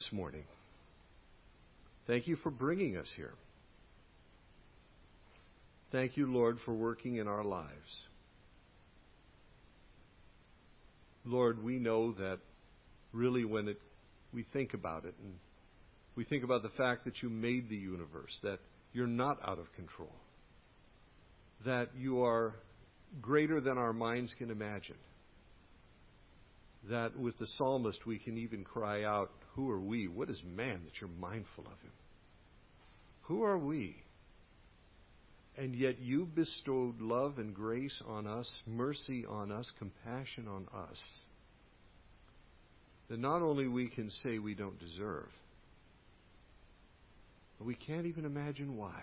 this morning. Thank you for bringing us here. Thank you, Lord, for working in our lives. Lord, we know that really when we think about it, and we think about the fact that you made the universe, that you're not out of control, that you are greater than our minds can imagine, that with the psalmist we can even cry out, who are we? What is man that you're mindful of him? Who are we? And yet you bestowed love and grace on us, mercy on us, compassion on us, that not only we can say we don't deserve, but we can't even imagine why,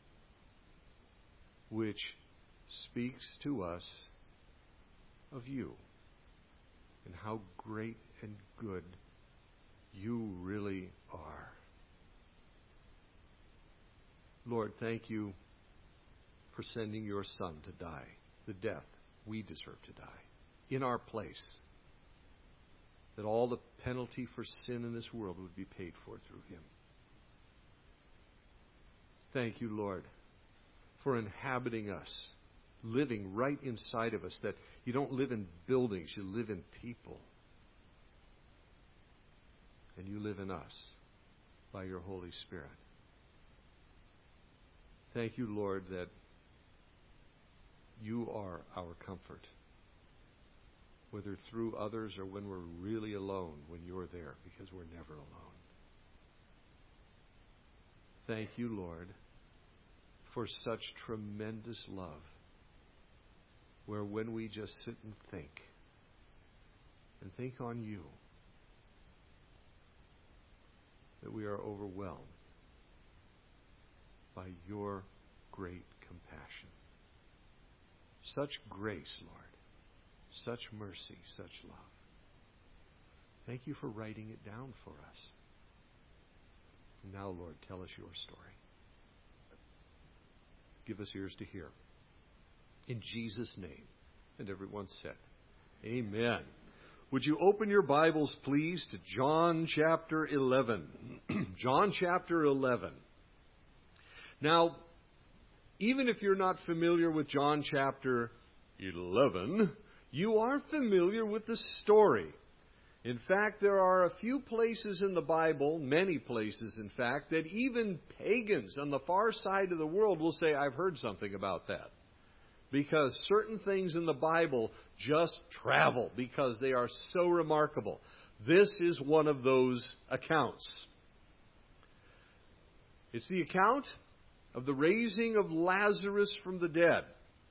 which speaks to us of you and how great and good you really are. Lord, thank you for sending your Son to die the death we deserve to die in our place, that all the penalty for sin in this world would be paid for through him. Thank you, Lord, for inhabiting us, living right inside of us, that you don't live in buildings, you live in people. And you live in us by your Holy Spirit. Thank you, Lord, that you are our comfort, whether through others or when we're really alone, when you're there, because we're never alone. Thank you, Lord, for such tremendous love, where when we just sit and think on you, that we are overwhelmed by your great compassion. Such grace, Lord, such mercy, such love. Thank you for writing it down for us. Now, Lord, tell us your story. Give us ears to hear. In Jesus' name. And everyone said, amen. Would you open your Bibles, please, to John chapter 11. John chapter 11. Now, even if you're not familiar with John chapter 11, you are familiar with the story. In fact, there are a few places in the Bible, many places in fact, that even pagans on the far side of the world will say, I've heard something about that. Because certain things in the Bible just travel because they are so remarkable. This is one of those accounts. It's the account of the raising of Lazarus from the dead.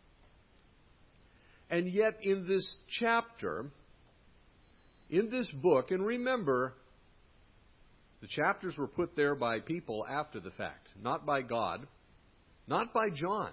And yet in this chapter, in this book, and remember, the chapters were put there by people after the fact, not by God, not by John.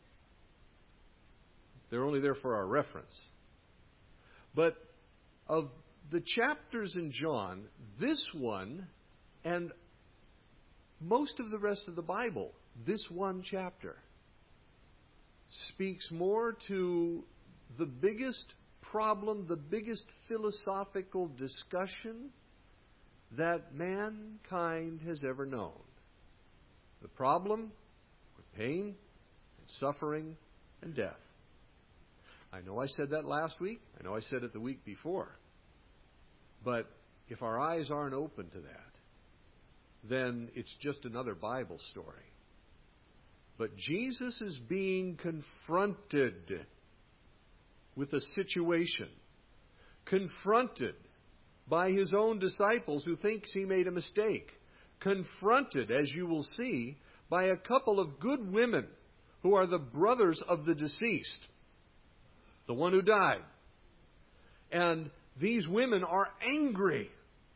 They're only there for our reference. But of the chapters in John, this one and most of the rest of the Bible, this one chapter speaks more to the biggest problem, the biggest philosophical discussion that mankind has ever known. The problem with pain and suffering and death. I know I said that last week. I know I said it the week before. But if our eyes aren't open to that, then it's just another Bible story. But Jesus is being confronted with a situation, confronted by his own disciples who thinks he made a mistake, confronted, as you will see, by a couple of good women who are the brothers of the deceased, the one who died. And these women are angry.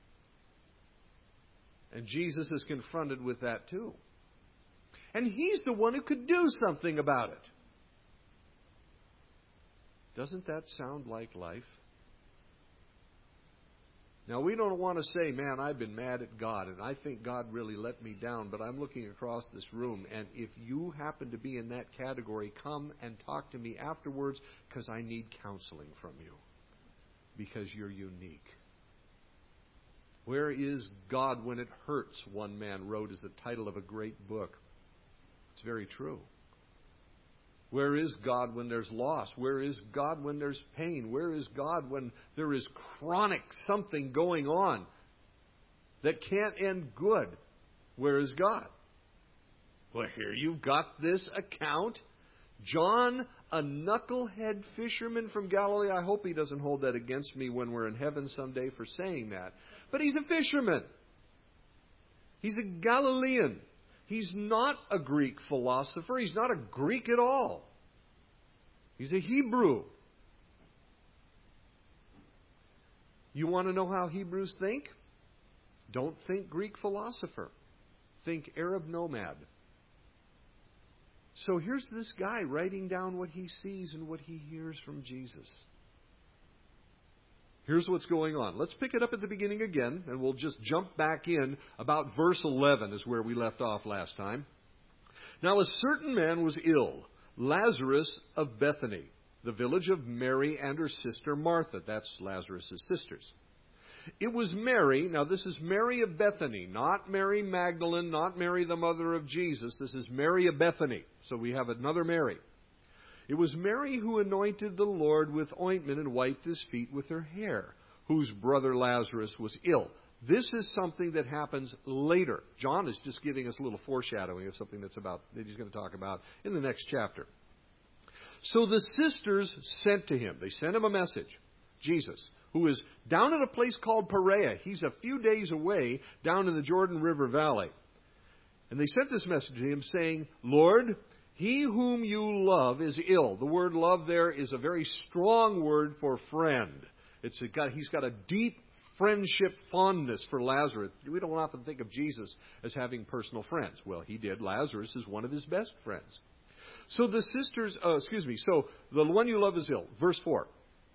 And Jesus is confronted with that too. And he's the one who could do something about it. Doesn't that sound like life? Now, we don't want to say, man, I've been mad at God, and I think God really let me down, but I'm looking across this room, and if you happen to be in that category, come and talk to me afterwards, because I need counseling from you, because you're unique. Where is God when it hurts? One man wrote as the title of a great book. It's very true. Where is God when there's loss? Where is God when there's pain? Where is God when there is chronic something going on that can't end good? Where is God? Well, here you've got this account. John, a knucklehead fisherman from Galilee. I hope he doesn't hold that against me when we're in heaven someday for saying that. But he's a fisherman. He's a Galilean. He's not a Greek philosopher. He's not a Greek at all. He's a Hebrew. You want to know how Hebrews think? Don't think Greek philosopher. Think Arab nomad. So here's this guy writing down what he sees and what he hears from Jesus. Here's what's going on. Let's pick it up at the beginning again, and we'll just jump back in. About verse 11 is where we left off last time. Now a certain man was ill, Lazarus of Bethany, the village of Mary and her sister Martha. That's Lazarus' sisters. It was Mary. Now this is Mary of Bethany, not Mary Magdalene, not Mary the mother of Jesus. This is Mary of Bethany. So we have another Mary. It was Mary who anointed the Lord with ointment and wiped his feet with her hair, whose brother Lazarus was ill. This is something that happens later. John is just giving us a little foreshadowing of something that he's going to talk about in the next chapter. So the sisters sent to him. They sent him a message. Jesus, who is down at a place called Perea. He's a few days away down in the Jordan River Valley. And they sent this message to him saying, Lord, he whom you love is ill. The word love there is a very strong word for friend. He's got a deep friendship fondness for Lazarus. We don't often think of Jesus as having personal friends. Well, he did. Lazarus is one of his best friends. So the sisters, so the one you love is ill. Verse 4.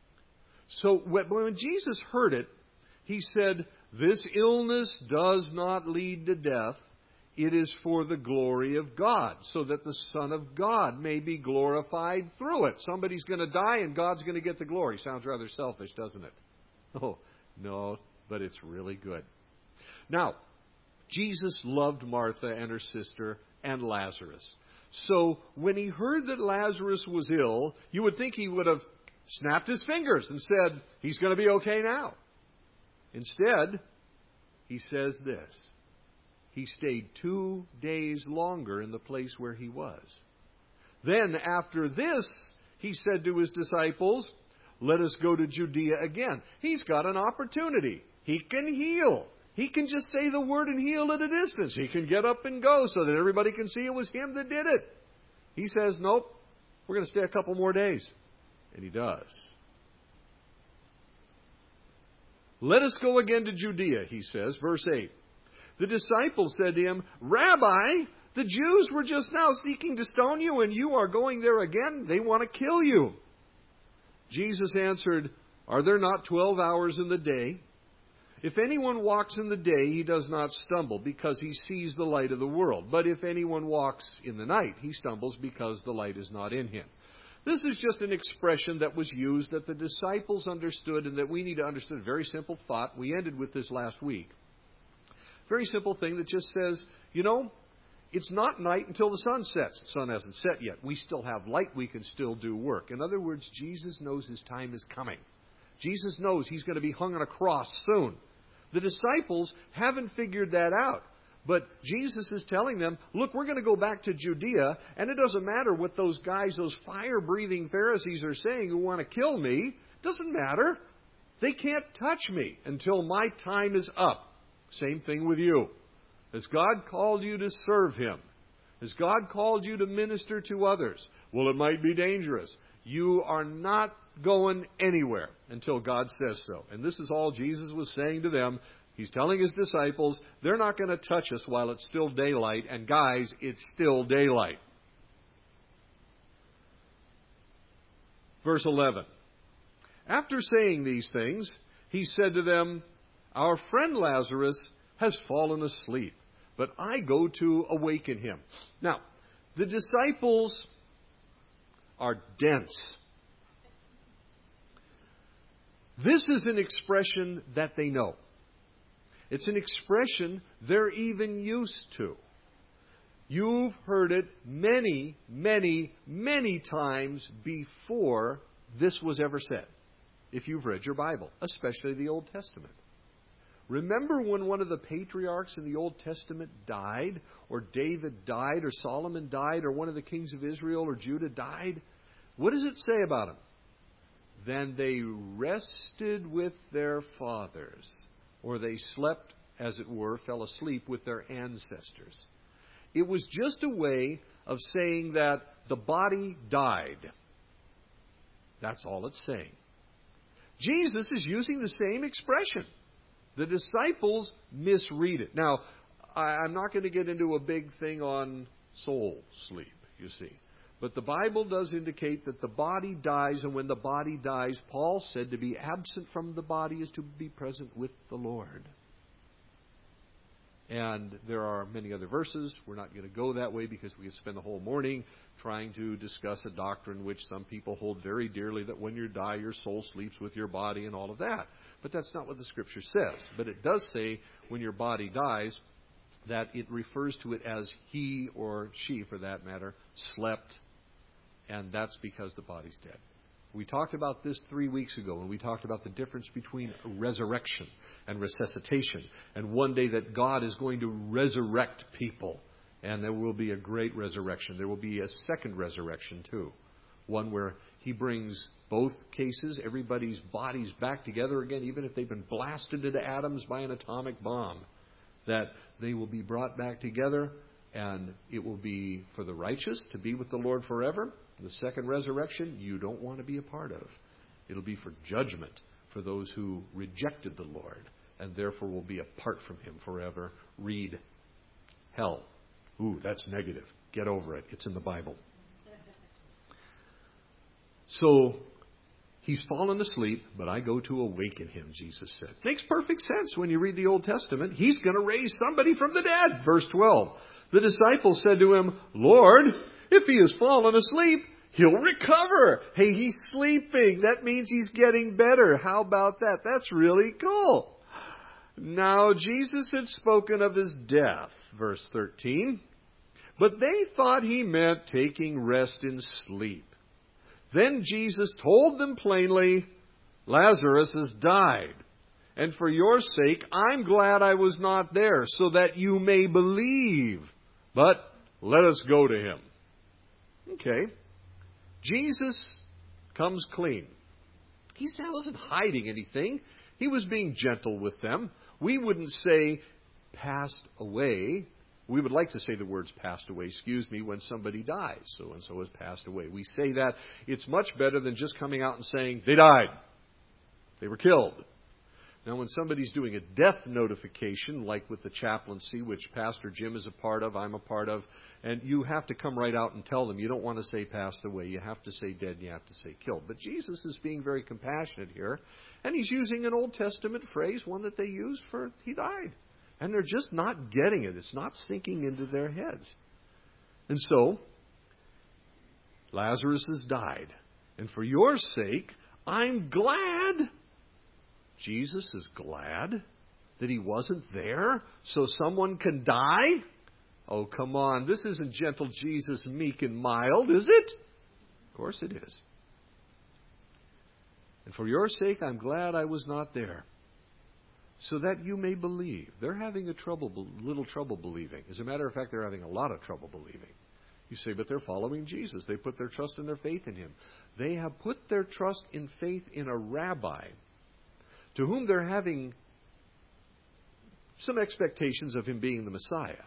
So when Jesus heard it, he said, this illness does not lead to death. It is for the glory of God, so that the Son of God may be glorified through it. Somebody's going to die and God's going to get the glory. Sounds rather selfish, doesn't it? Oh, no, but it's really good. Now, Jesus loved Martha and her sister and Lazarus. So when he heard that Lazarus was ill, you would think he would have snapped his fingers and said, he's going to be okay now. Instead, he says this. He stayed 2 days longer in the place where he was. Then after this, he said to his disciples, let us go to Judea again. He's got an opportunity. He can heal. He can just say the word and heal at a distance. He can get up and go so that everybody can see it was him that did it. He says, nope, we're going to stay a couple more days. And he does. Let us go again to Judea, he says, verse 8. The disciples said to him, Rabbi, the Jews were just now seeking to stone you, and you are going there again? They want to kill you. Jesus answered, are there not 12 hours in the day? If anyone walks in the day, he does not stumble, because he sees the light of the world. But if anyone walks in the night, he stumbles because the light is not in him. This is just an expression that was used that the disciples understood and that we need to understand. A very simple thought. We ended with this last week. Very simple thing that just says, it's not night until the sun sets. The sun hasn't set yet. We still have light. We can still do work. In other words, Jesus knows his time is coming. Jesus knows he's going to be hung on a cross soon. The disciples haven't figured that out. But Jesus is telling them, look, we're going to go back to Judea, and it doesn't matter what those guys, those fire-breathing Pharisees are saying who want to kill me. It doesn't matter. They can't touch me until my time is up. Same thing with you. Has God called you to serve him? Has God called you to minister to others? Well, it might be dangerous. You are not going anywhere until God says so. And this is all Jesus was saying to them. He's telling his disciples, they're not going to touch us while it's still daylight. And guys, it's still daylight. Verse 11. After saying these things, he said to them, our friend Lazarus has fallen asleep, but I go to awaken him. Now, the disciples are dense. This is an expression that they know. It's an expression they're even used to. You've heard it many, many, many times before this was ever said, if you've read your Bible, especially the Old Testament. Remember when one of the patriarchs in the Old Testament died, or David died, or Solomon died, or one of the kings of Israel or Judah died? What does it say about them? Then they rested with their fathers, or they slept, as it were, fell asleep with their ancestors. It was just a way of saying that the body died. That's all it's saying. Jesus is using the same expression. The disciples misread it. Now, I'm not going to get into a big thing on soul sleep, you see. But the Bible does indicate that the body dies, and when the body dies, Paul said to be absent from the body is to be present with the Lord. And there are many other verses. We're not going to go that way because we could spend the whole morning trying to discuss a doctrine which some people hold very dearly, that when you die, your soul sleeps with your body and all of that. But that's not what the Scripture says. But it does say when your body dies that it refers to it as he or she, for that matter, slept, and that's because the body's dead. We talked about this 3 weeks ago, and we talked about the difference between resurrection and resuscitation, and one day that God is going to resurrect people, and there will be a great resurrection. There will be a second resurrection too, one where He brings both cases, everybody's bodies back together again, even if they've been blasted into atoms by an atomic bomb, that they will be brought back together, and it will be for the righteous to be with the Lord forever. The second resurrection, you don't want to be a part of. It'll be for judgment for those who rejected the Lord and therefore will be apart from Him forever. Read hell. Ooh, that's negative. Get over it. It's in the Bible. So, he's fallen asleep, but I go to awaken him, Jesus said. Makes perfect sense when you read the Old Testament. He's going to raise somebody from the dead. Verse 12. The disciples said to him, Lord, if he has fallen asleep, he'll recover. Hey, he's sleeping. That means he's getting better. How about that? That's really cool. Now, Jesus had spoken of his death, verse 13. But they thought he meant taking rest in sleep. Then Jesus told them plainly, Lazarus has died. And for your sake, I'm glad I was not there, so that you may believe. But let us go to him. Okay. Jesus comes clean. He wasn't hiding anything. He was being gentle with them. We wouldn't say passed away. We would like to say the words passed away, when somebody dies. So-and-so has passed away. We say that. It's much better than just coming out and saying, they died. They were killed. Now, when somebody's doing a death notification, like with the chaplaincy, which Pastor Jim is a part of, I'm a part of, and you have to come right out and tell them. You don't want to say passed away. You have to say dead and you have to say killed. But Jesus is being very compassionate here, and he's using an Old Testament phrase, one that they used for he died. And they're just not getting it. It's not sinking into their heads. And so, Lazarus has died. And for your sake, I'm glad. Jesus is glad that he wasn't there so someone can die? Oh, come on. This isn't gentle Jesus, meek and mild, is it? Of course it is. And for your sake, I'm glad I was not there, so that you may believe. They're having little trouble believing. As a matter of fact, they're having a lot of trouble believing. You say, but they're following Jesus. They put their trust and their faith in him. They have put their trust and faith in a rabbi to whom they're having some expectations of him being the Messiah.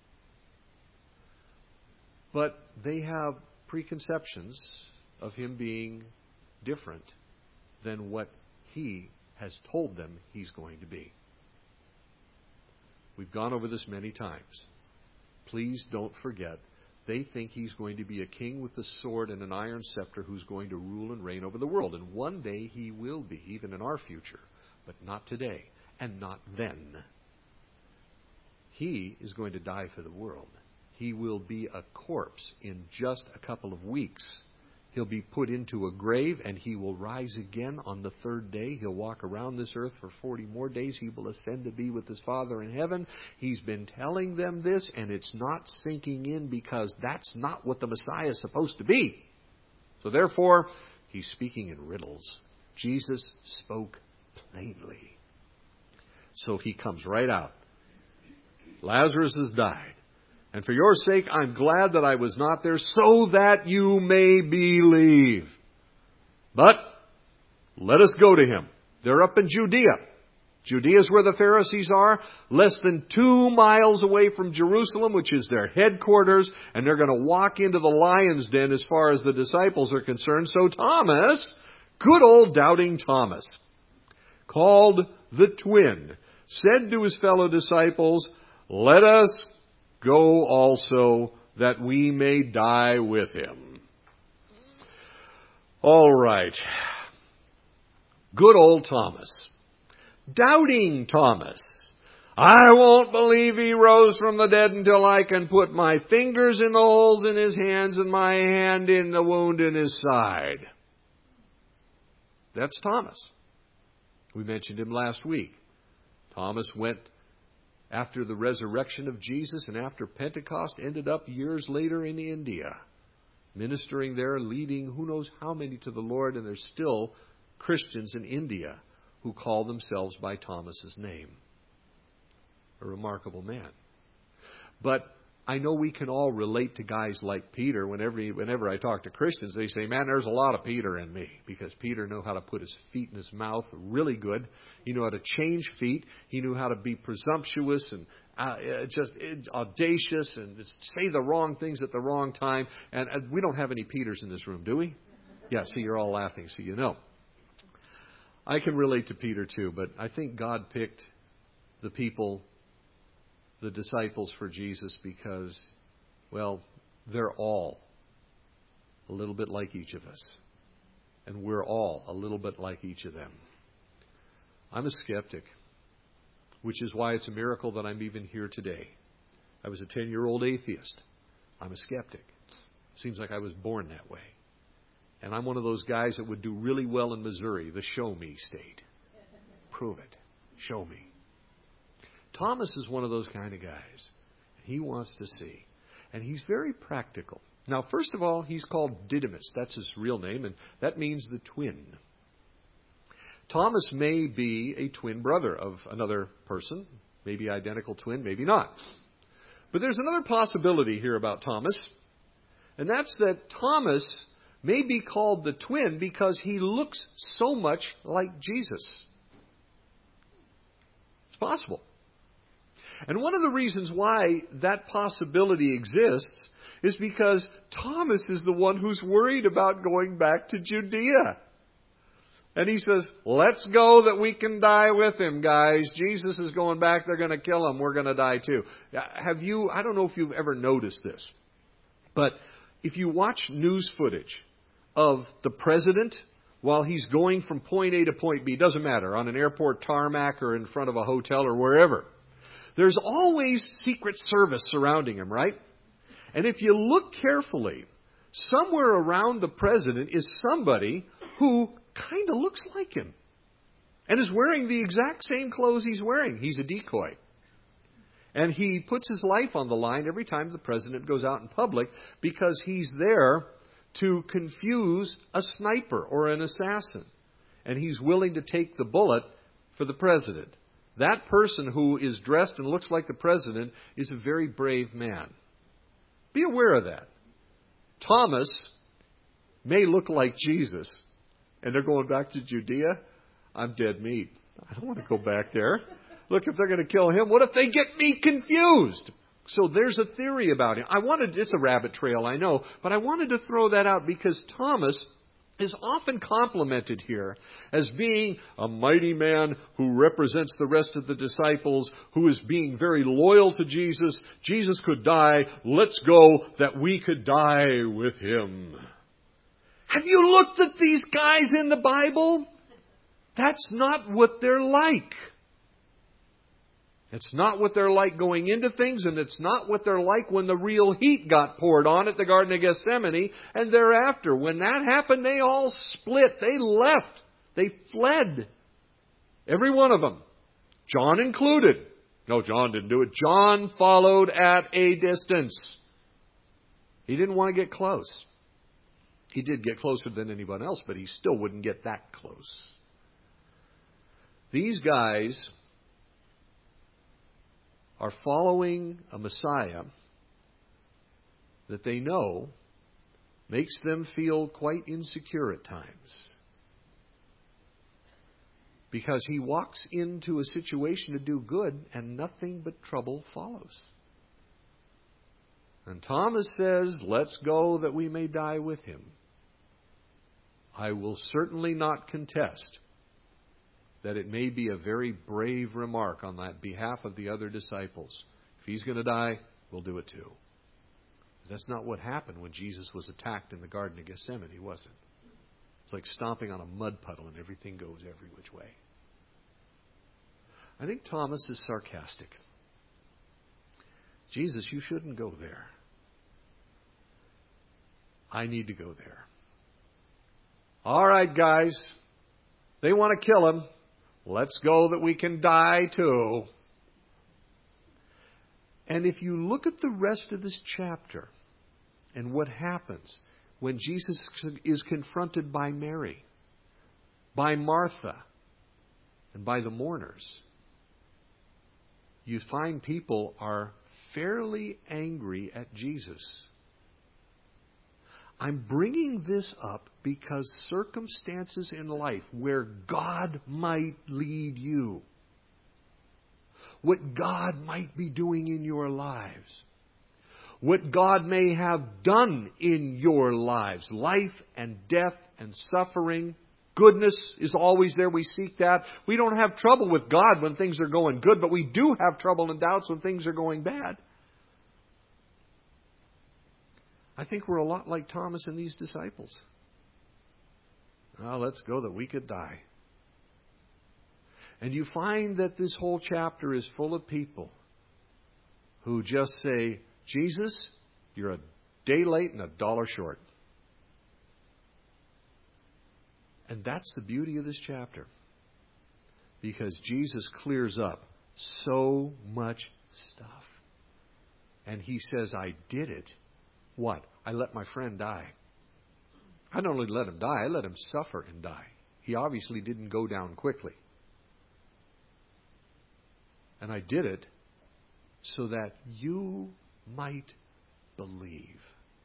But they have preconceptions of him being different than what he has told them he's going to be. We've gone over this many times. Please don't forget, they think he's going to be a king with a sword and an iron scepter who's going to rule and reign over the world. And one day he will be, even in our future, but not today and not then. He is going to die for the world. He will be a corpse in just a couple of weeks. He'll be put into a grave, and He will rise again on the third day. He'll walk around this earth for 40 more days. He will ascend to be with His Father in heaven. He's been telling them this, and it's not sinking in because that's not what the Messiah is supposed to be. So therefore, He's speaking in riddles. Jesus spoke plainly. So He comes right out. Lazarus has died. And for your sake, I'm glad that I was not there, so that you may believe. But let us go to Him. They're up in Judea. Judea is where the Pharisees are, less than 2 miles away from Jerusalem, which is their headquarters, and they're going to walk into the lion's den as far as the disciples are concerned. So Thomas, good old doubting Thomas, called the twin, said to his fellow disciples, "Let us go also, that we may die with Him." All right. Good old Thomas. Doubting Thomas. I won't believe He rose from the dead until I can put my fingers in the holes in His hands and my hand in the wound in His side. That's Thomas. We mentioned him last week. Thomas went after the resurrection of Jesus and after Pentecost, ended up years later in India, ministering there, leading who knows how many to the Lord, and there's still Christians in India who call themselves by Thomas's name. A remarkable man. But I know we can all relate to guys like Peter. Whenever I talk to Christians, they say, "Man, there's a lot of Peter in me." Because Peter knew how to put his feet in his mouth really good. He knew how to change feet. He knew how to be presumptuous and just audacious and say the wrong things at the wrong time. And we don't have any Peters in this room, do we? Yeah, see, you're all laughing, so you know. I can relate to Peter too, but I think God picked the people, the disciples for Jesus because, well, they're all a little bit like each of us. And we're all a little bit like each of them. I'm a skeptic, which is why it's a miracle that I'm even here today. I was a 10-year-old atheist. I'm a skeptic. Seems like I was born that way. And I'm one of those guys that would do really well in Missouri, the show me state. Prove it. Show me. Thomas is one of those kind of guys. He wants to see. And he's very practical. Now, first of all, he's called Didymus. That's his real name, and that means the twin. Thomas may be a twin brother of another person. Maybe identical twin, maybe not. But there's another possibility here about Thomas. And that's that Thomas may be called the twin because he looks so much like Jesus. It's possible. And one of the reasons why that possibility exists is because Thomas is the one who's worried about going back to Judea. And he says, "Let's go that we can die with Him, guys. Jesus is going back. They're going to kill Him. We're going to die too." I don't know if you've ever noticed this, but if you watch news footage of the president while he's going from point A to point B, doesn't matter, on an airport tarmac or in front of a hotel or wherever, there's always Secret Service surrounding him, right? And if you look carefully, somewhere around the president is somebody who kind of looks like him and is wearing the exact same clothes he's wearing. He's a decoy. And he puts his life on the line every time the president goes out in public because he's there to confuse a sniper or an assassin. And he's willing to take the bullet for the president. That person who is dressed and looks like the president is a very brave man. Be aware of that. Thomas may look like Jesus, and they're going back to Judea. I'm dead meat. I don't want to go back there. Look, if they're going to kill him, what if they get me confused? So there's a theory about him. It's a rabbit trail, I know, but I wanted to throw that out because Thomas is often complimented here as being a mighty man who represents the rest of the disciples, who is being very loyal to Jesus. Jesus could die. Let's go that we could die with Him. Have you looked at these guys in the Bible? That's not what they're like. It's not what they're like going into things, and it's not what they're like when the real heat got poured on at the Garden of Gethsemane and thereafter. When that happened, they all split. They left. They fled. Every one of them. John included. No, John didn't do it. John followed at a distance. He didn't want to get close. He did get closer than anyone else, but he still wouldn't get that close. These guys are following a Messiah that they know makes them feel quite insecure at times. Because he walks into a situation to do good and nothing but trouble follows. And Thomas says, let's go that we may die with him. I will certainly not contest that it may be a very brave remark on that behalf of the other disciples. If he's going to die, we'll do it too. That's not what happened when Jesus was attacked in the Garden of Gethsemane, was it? It's like stomping on a mud puddle and everything goes every which way. I think Thomas is sarcastic. Jesus, you shouldn't go there. I need to go there. All right, guys. They want to kill him. Let's go that we can die too. And if you look at the rest of this chapter and what happens when Jesus is confronted by Mary, by Martha, and by the mourners, you find people are fairly angry at Jesus. I'm bringing this up because circumstances in life where God might lead you, what God might be doing in your lives, what God may have done in your lives, life and death and suffering, goodness is always there. We seek that. We don't have trouble with God when things are going good, but we do have trouble and doubts when things are going bad. I think we're a lot like Thomas and these disciples. Well, let's go that we could die. And you find that this whole chapter is full of people who just say, Jesus, you're a day late and $1 short. And that's the beauty of this chapter. Because Jesus clears up so much stuff. And he says, I did it. What? I let my friend die. I not only let him die, I let him suffer and die. He obviously didn't go down quickly. And I did it so that you might believe.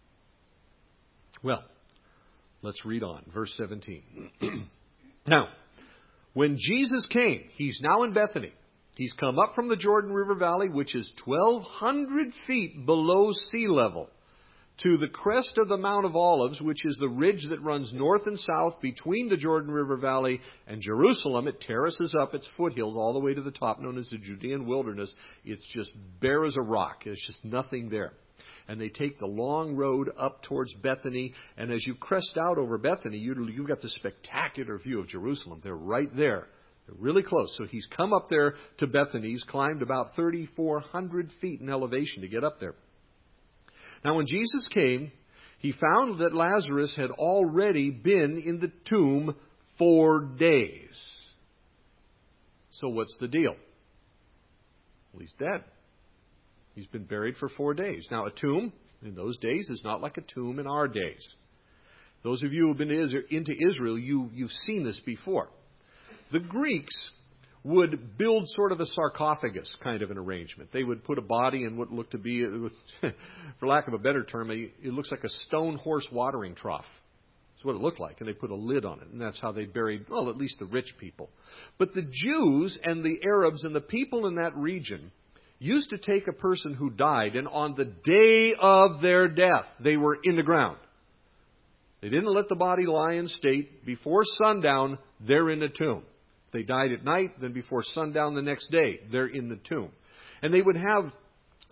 Well, let's read on. Verse 17. Now, when Jesus came, he's now in Bethany. He's come up from the Jordan River Valley, which is 1,200 feet below sea level, to the crest of the Mount of Olives, which is the ridge that runs north and south between the Jordan River Valley and Jerusalem. It terraces up its foothills all the way to the top, known as the Judean wilderness. It's just bare as a rock. There's just nothing there. And they take the long road up towards Bethany. And as you crest out over Bethany, you've got this spectacular view of Jerusalem. They're right there. They're really close. So he's come up there to Bethany. He's climbed about 3,400 feet in elevation to get up there. Now, when Jesus came, he found that Lazarus had already been in the tomb 4 days. So what's the deal? Well, he's dead. He's been buried for 4 days. Now, a tomb in those days is not like a tomb in our days. Those of you who have been into Israel, you've seen this before. The Greeks would build sort of a sarcophagus kind of an arrangement. They would put a body in what looked to be, for lack of a better term, it looks like a stone horse watering trough. That's what it looked like. And they put a lid on it. And that's how they buried, well, at least the rich people. But the Jews and the Arabs and the people in that region used to take a person who died, and on the day of their death, they were in the ground. They didn't let the body lie in state. Before sundown, they're in the tomb. They died at night, then before sundown the next day, they're in the tomb. And they would have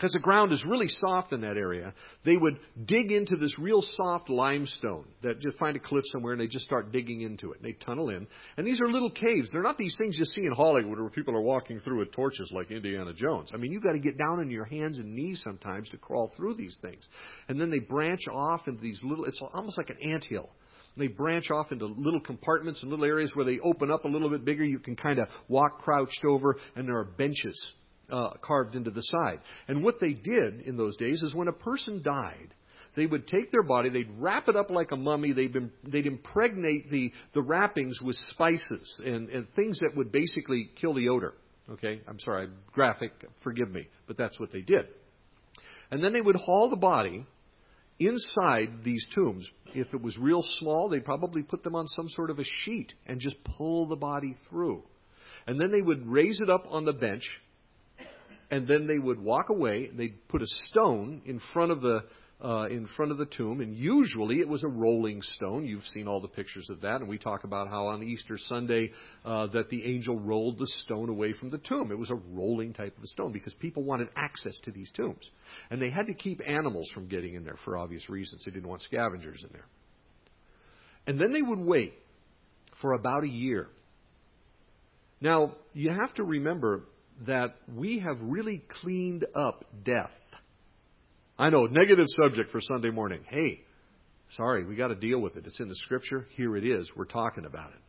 because the ground is really soft in that area, they would dig into this real soft limestone that just find a cliff somewhere and they just start digging into it. And they tunnel in. And these are little caves. They're not these things you see in Hollywood where people are walking through with torches like Indiana Jones. I mean, you've got to get down on your hands and knees sometimes to crawl through these things. And then they branch off into these little, it's almost like an anthill. They branch off into little compartments and little areas where they open up a little bit bigger. You can kind of walk crouched over, and there are benches carved into the side. And what they did in those days is when a person died, they would take their body, they'd wrap it up like a mummy, they'd impregnate the wrappings with spices and things that would basically kill the odor. Okay, I'm sorry, graphic, forgive me, but that's what they did. And then they would haul the body inside these tombs. If it was real small, they'd probably put them on some sort of a sheet and just pull the body through. And then they would raise it up on the bench, and then they would walk away. They'd put a stone in front of the tomb, and usually it was a rolling stone. You've seen all the pictures of that, and we talk about how on Easter Sunday that the angel rolled the stone away from the tomb. It was a rolling type of a stone because people wanted access to these tombs, and they had to keep animals from getting in there for obvious reasons. They didn't want scavengers in there. And then they would wait for about a year. Now, you have to remember that we have really cleaned up death. I know, negative subject for Sunday morning. Hey, sorry, we got to deal with it. It's in the Scripture. Here it is. We're talking about it.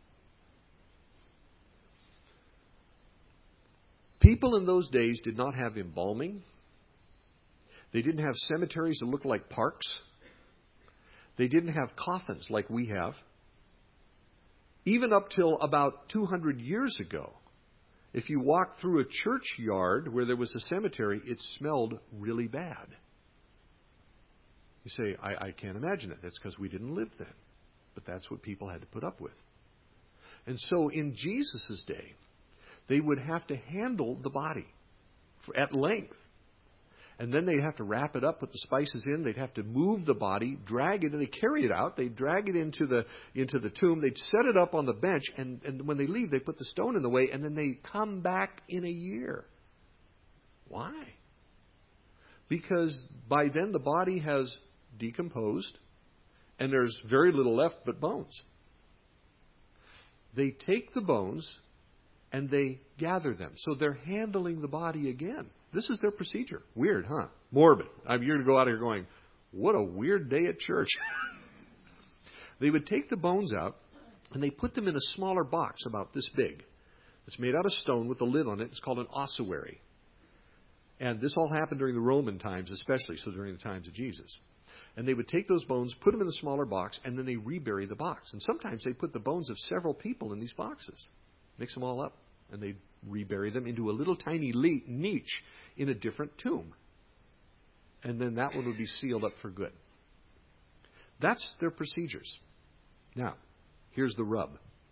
People in those days did not have embalming. They didn't have cemeteries that looked like parks. They didn't have coffins like we have. Even up till about 200 years ago, if you walked through a churchyard where there was a cemetery, it smelled really bad. You say, I can't imagine it. That's because we didn't live then. But that's what people had to put up with. And so in Jesus' day, they would have to handle the body at length. And then they'd have to wrap it up, put the spices in. They'd have to move the body, drag it, and they carry it out. They'd drag it into the tomb. They'd set it up on the bench, and when they leave, they put the stone in the way, and then they come back in a year. Why? Because by then the body has decomposed, and there's very little left but bones. They take the bones, and they gather them. So they're handling the body again. This is their procedure. Weird, huh? Morbid. You're going to go out here going, what a weird day at church. They would take the bones out, and they put them in a smaller box about this big. It's made out of stone with a lid on it. It's called an ossuary. And this all happened during the Roman times, especially, so during the times of Jesus. And they would take those bones, put them in the smaller box, and then they rebury the box. And sometimes they put the bones of several people in these boxes, mix them all up, and they rebury them into a little tiny niche in a different tomb. And then that one would be sealed up for good. That's their procedures. Now, here's the rub.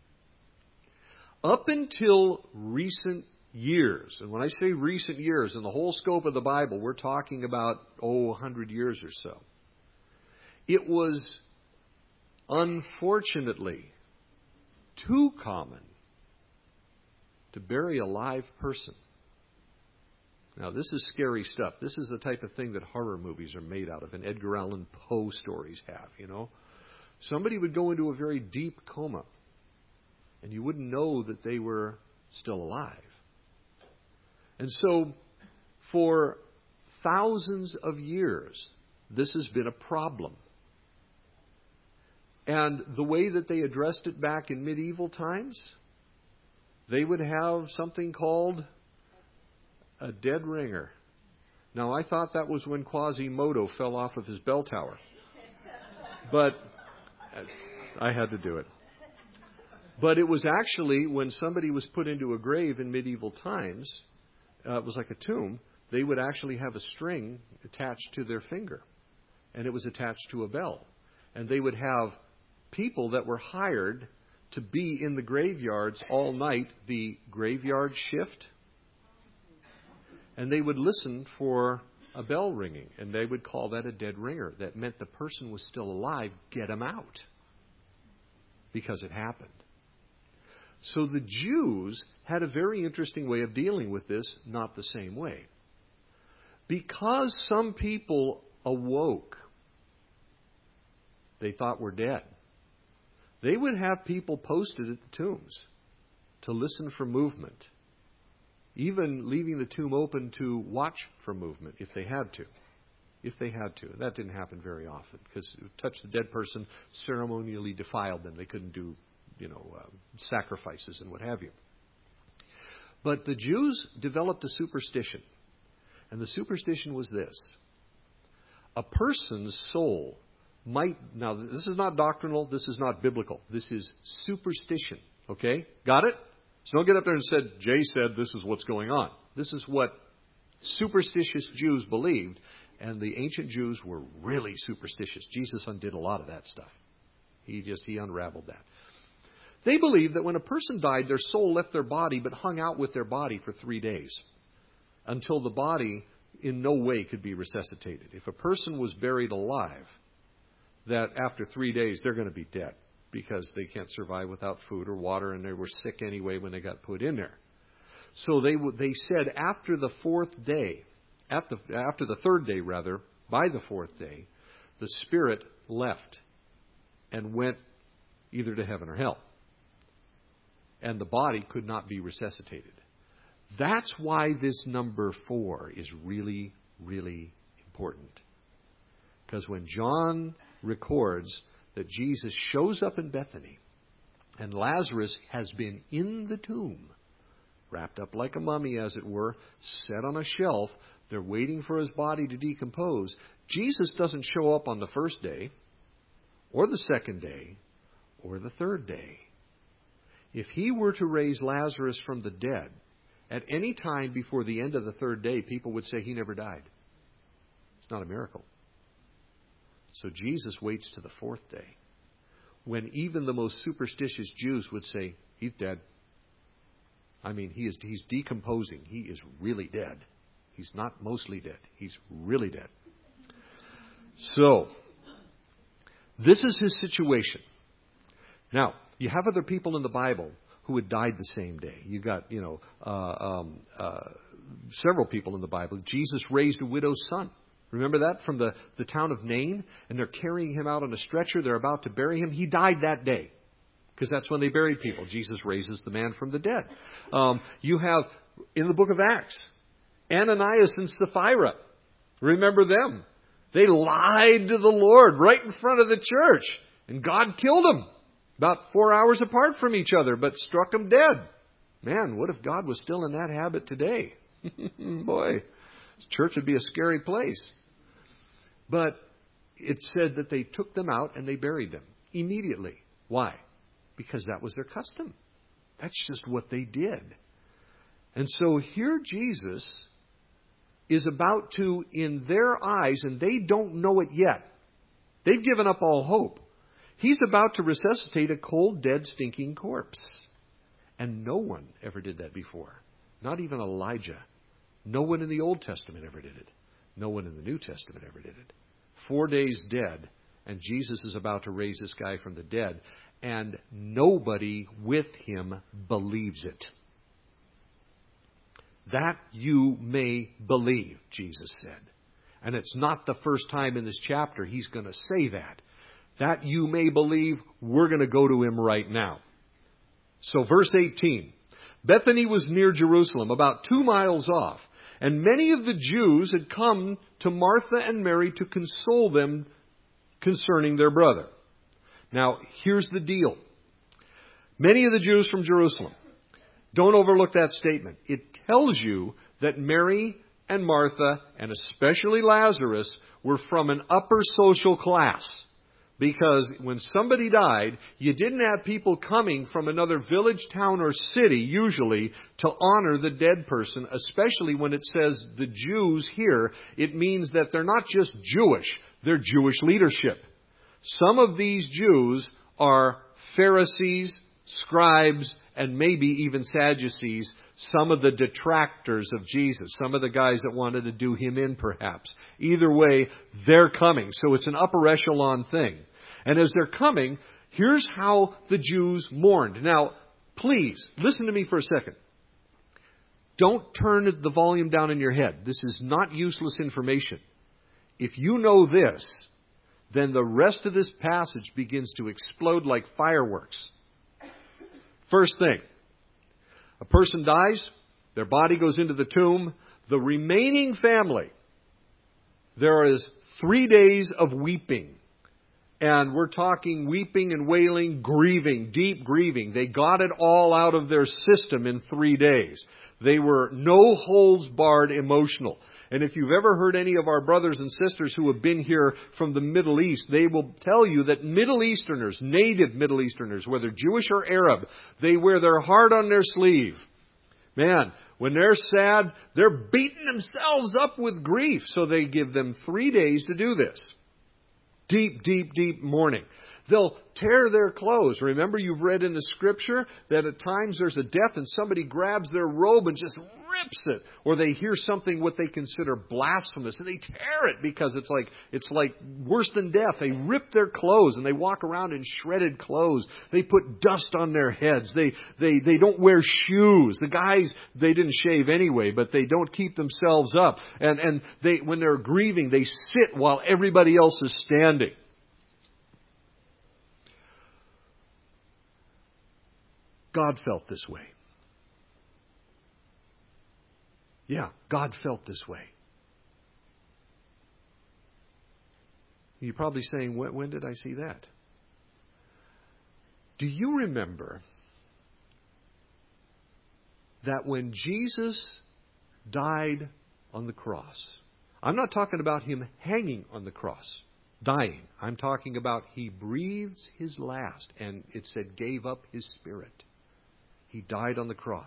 Up until recent years, and when I say recent years, in the whole scope of the Bible, we're talking about, 100 years or so. It was, unfortunately, too common to bury a live person. Now, this is scary stuff. This is the type of thing that horror movies are made out of, and Edgar Allan Poe stories have, Somebody would go into a very deep coma, and you wouldn't know that they were still alive. And so, for thousands of years, this has been a problem. And the way that they addressed it back in medieval times, they would have something called a dead ringer. Now, I thought that was when Quasimodo fell off of his bell tower. But I had to do it. But it was actually when somebody was put into a grave in medieval times, it was like a tomb, they would actually have a string attached to their finger. And it was attached to a bell. And they would have people that were hired to be in the graveyards all night, the graveyard shift. And they would listen for a bell ringing, and they would call that a dead ringer. That meant the person was still alive. Get them out. Because it happened. So the Jews had a very interesting way of dealing with this, not the same way. because some people awoke, they thought were dead, they would have people posted at the tombs to listen for movement, even leaving the tomb open to watch for movement if they had to. If they had to. That didn't happen very often, because it would touch the dead person, ceremonially defiled them. They couldn't do, sacrifices and what have you. But the Jews developed a superstition. And the superstition was this. A person's soul might... Now, this is not doctrinal. This is not biblical. This is superstition. Okay? Got it? So don't get up there and said, Jay said this is what's going on. This is what superstitious Jews believed. And the ancient Jews were really superstitious. Jesus undid a lot of that stuff. He unraveled that. They believed that when a person died, their soul left their body but hung out with their body for 3 days until the body in no way could be resuscitated. If a person was buried alive, that after 3 days they're going to be dead because they can't survive without food or water, and they were sick anyway when they got put in there. So they said after the fourth day, after the third day rather, by the fourth day, the spirit left and went either to heaven or hell. And the body could not be resuscitated. That's why this number 4 is really, really important. Because when John records that Jesus shows up in Bethany and Lazarus has been in the tomb, wrapped up like a mummy, as it were, set on a shelf, they're waiting for his body to decompose. Jesus doesn't show up on the first day, or the second day, or the third day. If he were to raise Lazarus from the dead, at any time before the end of the third day, people would say he never died. It's not a miracle. So Jesus waits to the fourth day, when even the most superstitious Jews would say, he's dead. I mean, he's decomposing. He is really dead. He's not mostly dead. He's really dead. So, this is his situation. Now, you have other people in the Bible who had died the same day. You got, several people in the Bible. Jesus raised a widow's son. Remember that? From the town of Nain. And they're carrying him out on a stretcher. They're about to bury him. He died that day. Because that's when they buried people. Jesus raises the man from the dead. You have, in the book of Acts, Ananias and Sapphira. Remember them? They lied to the Lord right in front of the church. And God killed them. About 4 hours apart from each other, but struck them dead. Man, what if God was still in that habit today? Boy, this church would be a scary place. But it said that they took them out and they buried them immediately. Why? Because that was their custom. That's just what they did. And so here Jesus is about to, in their eyes, and they don't know it yet. They've given up all hope. He's about to resuscitate a cold, dead, stinking corpse. And no one ever did that before. Not even Elijah. No one in the Old Testament ever did it. No one in the New Testament ever did it. 4 days dead, and Jesus is about to raise this guy from the dead, and nobody with him believes it. That you may believe, Jesus said. And it's not the first time in this chapter he's going to say that. That you may believe, we're going to go to him right now. So verse 18. Bethany was near Jerusalem, about 2 miles off. And many of the Jews had come to Martha and Mary to console them concerning their brother. Now, here's the deal. Many of the Jews from Jerusalem. Don't overlook that statement. It tells you that Mary and Martha, and especially Lazarus, were from an upper social class. Because when somebody died, you didn't have people coming from another village, town, or city, usually, to honor the dead person, especially when it says the Jews here. It means that they're not just Jewish, they're Jewish leadership. Some of these Jews are Pharisees, scribes, and maybe even Sadducees, some of the detractors of Jesus, some of the guys that wanted to do him in perhaps. Either way, they're coming. So it's an upper echelon thing. And as they're coming, here's how the Jews mourned. Now, please, listen to me for a second. Don't turn the volume down in your head. This is not useless information. If you know this, then the rest of this passage begins to explode like fireworks. First thing, a person dies, their body goes into the tomb. The remaining family, there is 3 days of weeping. And we're talking weeping and wailing, grieving, deep grieving. They got it all out of their system in 3 days. They were no holds barred emotional. And if you've ever heard any of our brothers and sisters who have been here from the Middle East, they will tell you that Middle Easterners, native Middle Easterners, whether Jewish or Arab, they wear their heart on their sleeve. Man, when they're sad, they're beating themselves up with grief. So they give them 3 days to do this. Deep, deep, deep mourning. They'll tear their clothes. Remember, you've read in the Scripture that at times there's a death and somebody grabs their robe and just rips it. Or they hear something what they consider blasphemous and they tear it because it's like worse than death. They rip their clothes and they walk around in shredded clothes. They put dust on their heads. They don't wear shoes. The guys, they didn't shave anyway, but they don't keep themselves up. And they, when they're grieving, they sit while everybody else is standing. God felt this way. Yeah, God felt this way. You're probably saying, when did I see that? Do you remember that when Jesus died on the cross, I'm not talking about Him hanging on the cross, dying. I'm talking about He breathed His last, and it said gave up His spirit. He died on the cross.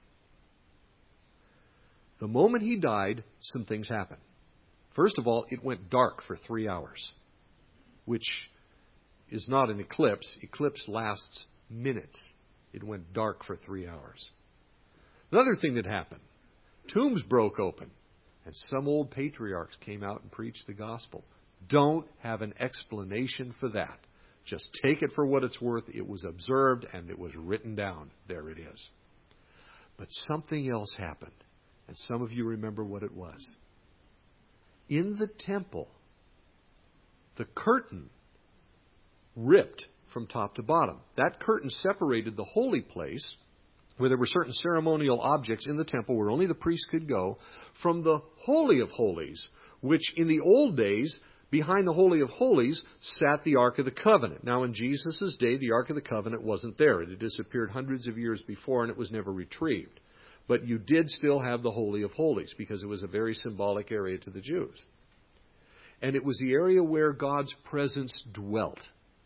The moment He died, some things happened. First of all, it went dark for 3 hours, which is not an eclipse. Eclipse lasts minutes. It went dark for 3 hours. Another thing that happened, tombs broke open, and some old patriarchs came out and preached the gospel. Don't have an explanation for that. Just take it for what it's worth. It was observed and it was written down. There it is. But something else happened. And some of you remember what it was. In the temple, the curtain ripped from top to bottom. That curtain separated the holy place, where there were certain ceremonial objects in the temple where only the priest could go, from the Holy of Holies, which in the old days, behind the Holy of Holies, sat the Ark of the Covenant. Now, in Jesus' day, the Ark of the Covenant wasn't there. It had disappeared hundreds of years before, and it was never retrieved. But you did still have the Holy of Holies, because it was a very symbolic area to the Jews. And it was the area where God's presence dwelt.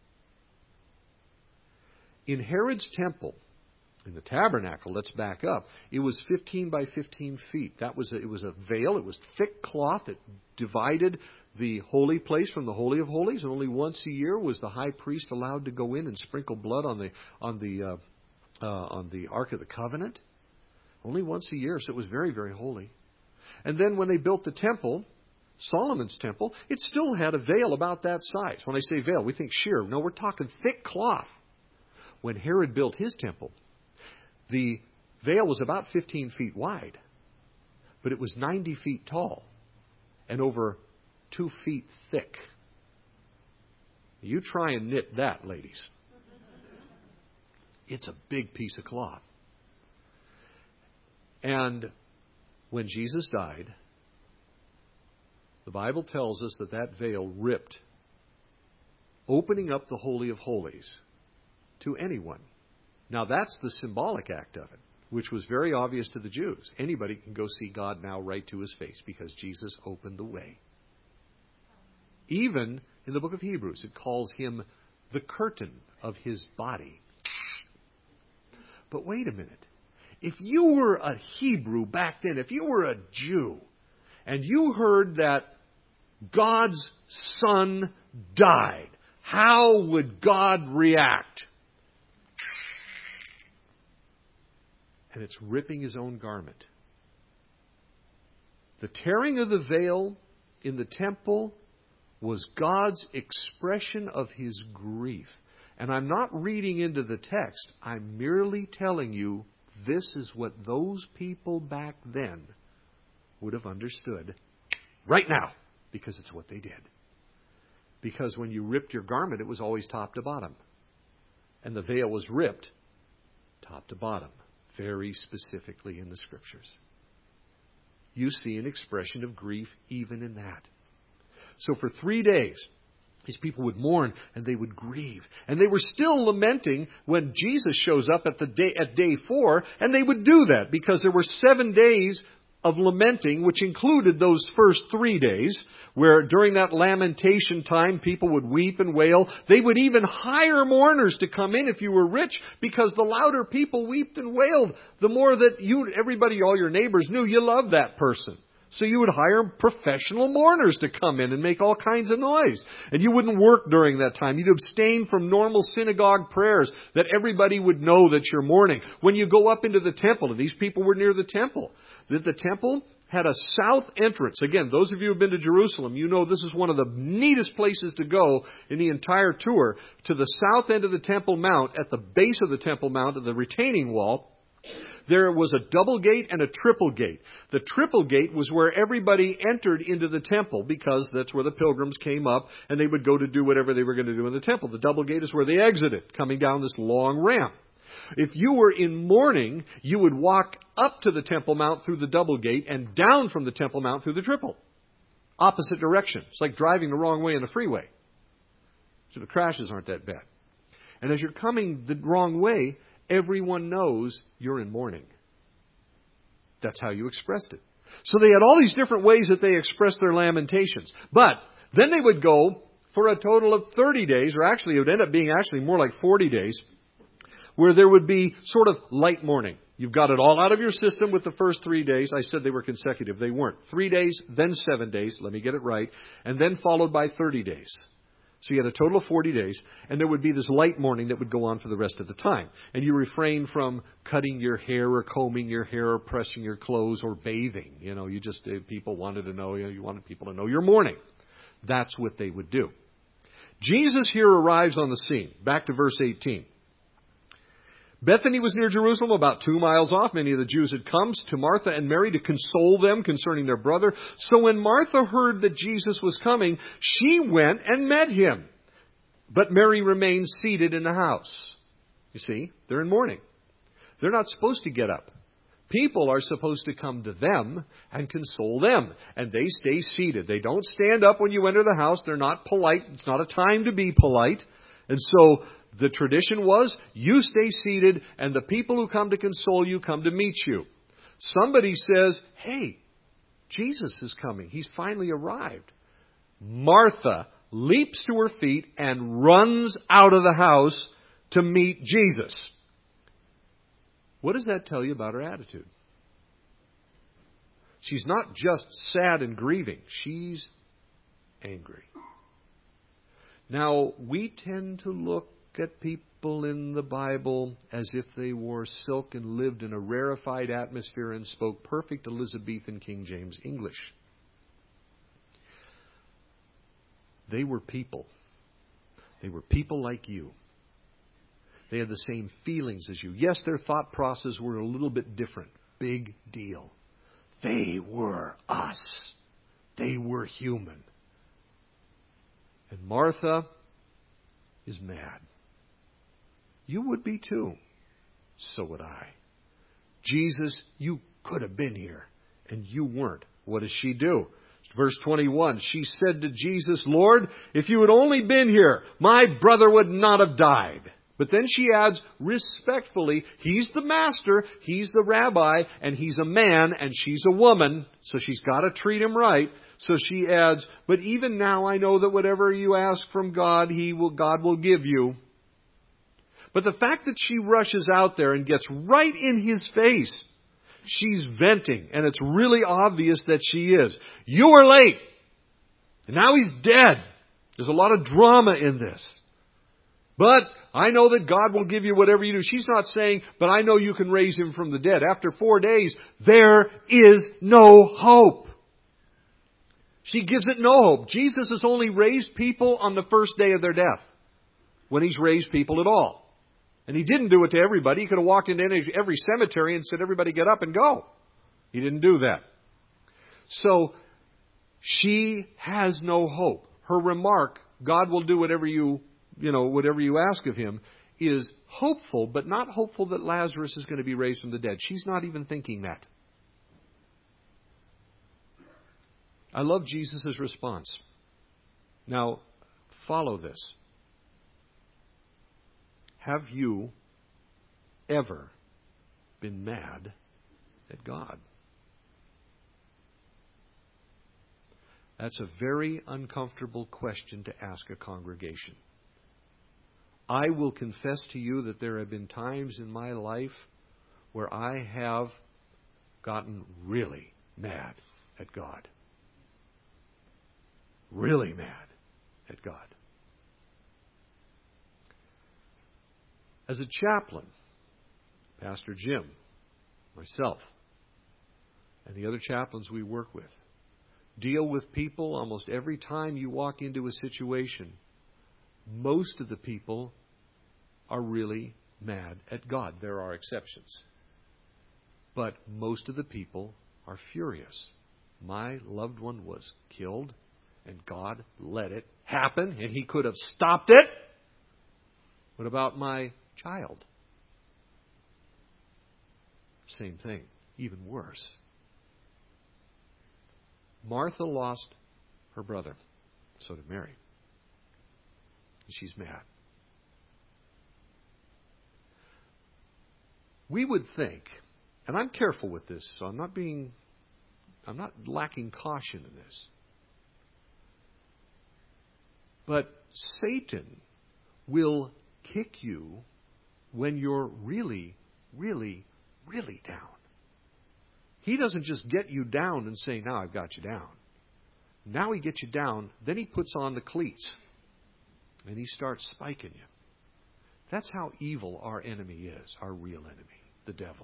In Herod's temple, in the tabernacle, let's back up, it was 15 by 15 feet. It was a veil. It was thick cloth. It divided the holy place from the Holy of Holies, and only once a year was the high priest allowed to go in and sprinkle blood on the Ark of the Covenant. Only once a year, so it was very, very holy. And then when they built the temple, Solomon's temple, it still had a veil about that size. When I say veil, we think sheer. No, we're talking thick cloth. When Herod built his temple, the veil was about 15 feet wide, but it was 90 feet tall and over 2 feet thick. You try and knit that, ladies. It's a big piece of cloth. And when Jesus died, the Bible tells us that veil ripped, opening up the Holy of Holies to anyone. Now, that's the symbolic act of it, which was very obvious to the Jews. Anybody can go see God now right to His face because Jesus opened the way. Even in the book of Hebrews, it calls Him the curtain of His body. But wait a minute. If you were a Hebrew back then, if you were a Jew, and you heard that God's Son died, how would God react? And it's ripping His own garment. The tearing of the veil in the temple was God's expression of His grief. And I'm not reading into the text. I'm merely telling you this is what those people back then would have understood right now, because it's what they did. Because when you ripped your garment, it was always top to bottom. And the veil was ripped top to bottom, very specifically in the Scriptures. You see an expression of grief even in that. So for 3 days, these people would mourn and they would grieve. And they were still lamenting when Jesus shows up at day 4. And they would do that because there were 7 days of lamenting, which included those first 3 days, where during that lamentation time, people would weep and wail. They would even hire mourners to come in if you were rich, because the louder people wept and wailed, the more that everybody, all your neighbors knew you loved that person. So you would hire professional mourners to come in and make all kinds of noise. And you wouldn't work during that time. You'd abstain from normal synagogue prayers that everybody would know that you're mourning. When you go up into the temple, and these people were near the temple, that the temple had a south entrance. Again, those of you who have been to Jerusalem, you know this is one of the neatest places to go in the entire tour. To the south end of the Temple Mount, at the base of the Temple Mount, at the retaining wall, there was a double gate and a triple gate. The triple gate was where everybody entered into the temple, because that's where the pilgrims came up and they would go to do whatever they were going to do in the temple. The double gate is where they exited, coming down this long ramp. If you were in mourning, you would walk up to the Temple Mount through the double gate and down from the Temple Mount through the triple. Opposite direction. It's like driving the wrong way on the freeway. So the crashes aren't that bad. And as you're coming the wrong way, everyone knows you're in mourning. That's how you expressed it. So they had all these different ways that they expressed their lamentations. But then they would go for a total of 30 days, or actually it would end up being actually more like 40 days, where there would be sort of light mourning. You've got it all out of your system with the first 3 days. I said they were consecutive. They weren't. 3 days, then 7 days. Let me get it right. And then followed by 30 days. So you had a total of 40 days, and there would be this light mourning that would go on for the rest of the time. And you refrain from cutting your hair or combing your hair or pressing your clothes or bathing. People wanted to know, you wanted people to know you're mourning. That's what they would do. Jesus here arrives on the scene. Back to verse 18. Bethany was near Jerusalem, about 2 miles off. Many of the Jews had come to Martha and Mary to console them concerning their brother. So when Martha heard that Jesus was coming, she went and met him. But Mary remained seated in the house. You see, they're in mourning. They're not supposed to get up. People are supposed to come to them and console them. And they stay seated. They don't stand up when you enter the house. They're not polite. It's not a time to be polite. And so the tradition was, you stay seated, and the people who come to console you come to meet you. Somebody says, hey, Jesus is coming. He's finally arrived. Martha leaps to her feet and runs out of the house to meet Jesus. What does that tell you about her attitude? She's not just sad and grieving. She's angry. Now, we tend to look at people in the Bible as if they wore silk and lived in a rarefied atmosphere and spoke perfect Elizabethan King James English. They were people. They were people like you. They had the same feelings as you. Yes, their thought process were a little bit different. Big deal. They were us. They were human. And Martha is mad. You would be too. So would I. Jesus, you could have been here, and you weren't. What does she do? Verse 21, she said to Jesus, Lord, if you had only been here, my brother would not have died. But then she adds, respectfully, he's the master, he's the rabbi, and he's a man, and she's a woman, so she's got to treat him right. So she adds, but even now I know that whatever you ask from God, God will give you. But the fact that she rushes out there and gets right in his face, she's venting, and it's really obvious that she is. You were late, and now he's dead. There's a lot of drama in this. But I know that God will give you whatever you do. She's not saying, but I know you can raise him from the dead. After 4 days, there is no hope. She gives it no hope. Jesus has only raised people on the first day of their death, when he's raised people at all. And He didn't do it to everybody. He could have walked into every cemetery and said, everybody get up and go. He didn't do that. So, she has no hope. Her remark, God will do whatever you ask of Him, is hopeful, but not hopeful that Lazarus is going to be raised from the dead. She's not even thinking that. I love Jesus' response. Now, follow this. Have you ever been mad at God? That's a very uncomfortable question to ask a congregation. I will confess to you that there have been times in my life where I have gotten really mad at God. Really mad at God. As a chaplain, Pastor Jim, myself, and the other chaplains we work with, deal with people almost every time you walk into a situation. Most of the people are really mad at God. There are exceptions. But most of the people are furious. My loved one was killed, and God let it happen, and He could have stopped it. What about my child? Same thing, even worse. Martha lost her brother. So did Mary. And she's mad. We would think, and I'm careful with this, so I'm not lacking caution in this. But Satan will kick you when you're really, really, really down. He doesn't just get you down and say, now I've got you down. Now He gets you down, then He puts on the cleats. And He starts spiking you. That's how evil our enemy is, our real enemy, the devil.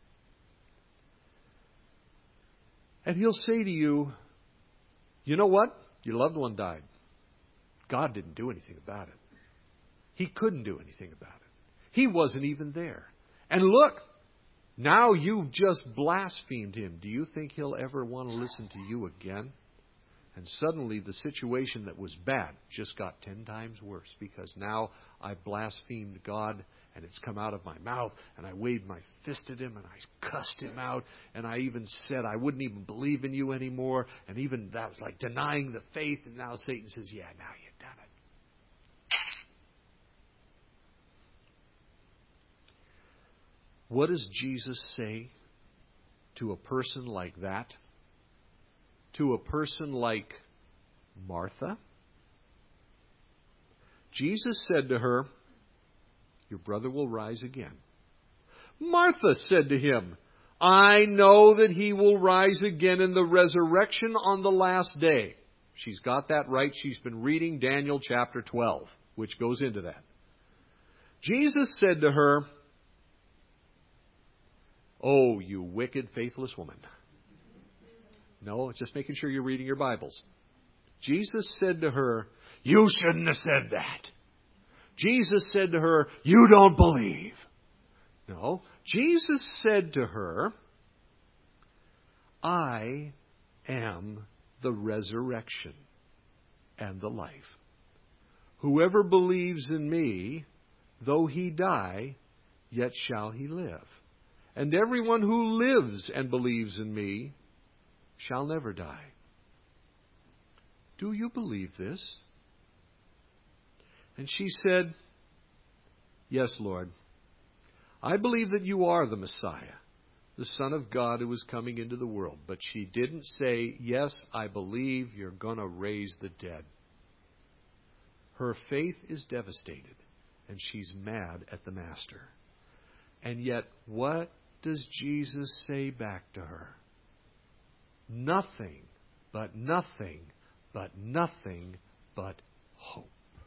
And he'll say to you, you know what? Your loved one died. God didn't do anything about it. He couldn't do anything about it. He wasn't even there. And look, now you've just blasphemed Him. Do you think He'll ever want to listen to you again? And suddenly the situation that was bad just got 10 times worse, because now I blasphemed God and it's come out of my mouth, and I waved my fist at Him and I cussed Him out, and I even said I wouldn't even believe in you anymore, and even that was like denying the faith, and now Satan says, yeah, now you've done it. What does Jesus say to a person like that? To a person like Martha? Jesus said to her, your brother will rise again. Martha said to Him, I know that he will rise again in the resurrection on the last day. She's got that right. She's been reading Daniel chapter 12, which goes into that. Jesus said to her, oh, you wicked, faithless woman. No, it's just making sure you're reading your Bibles. Jesus said to her, you shouldn't have said that. Jesus said to her, you don't believe. No, Jesus said to her, I am the resurrection and the life. Whoever believes in me, though he die, yet shall he live. And everyone who lives and believes in me shall never die. Do you believe this? And she said, yes, Lord. I believe that you are the Messiah, the Son of God who is coming into the world. But she didn't say, yes, I believe you're going to raise the dead. Her faith is devastated, and she's mad at the Master. And yet, what does Jesus say back to her? Nothing, but nothing, but nothing, but hope.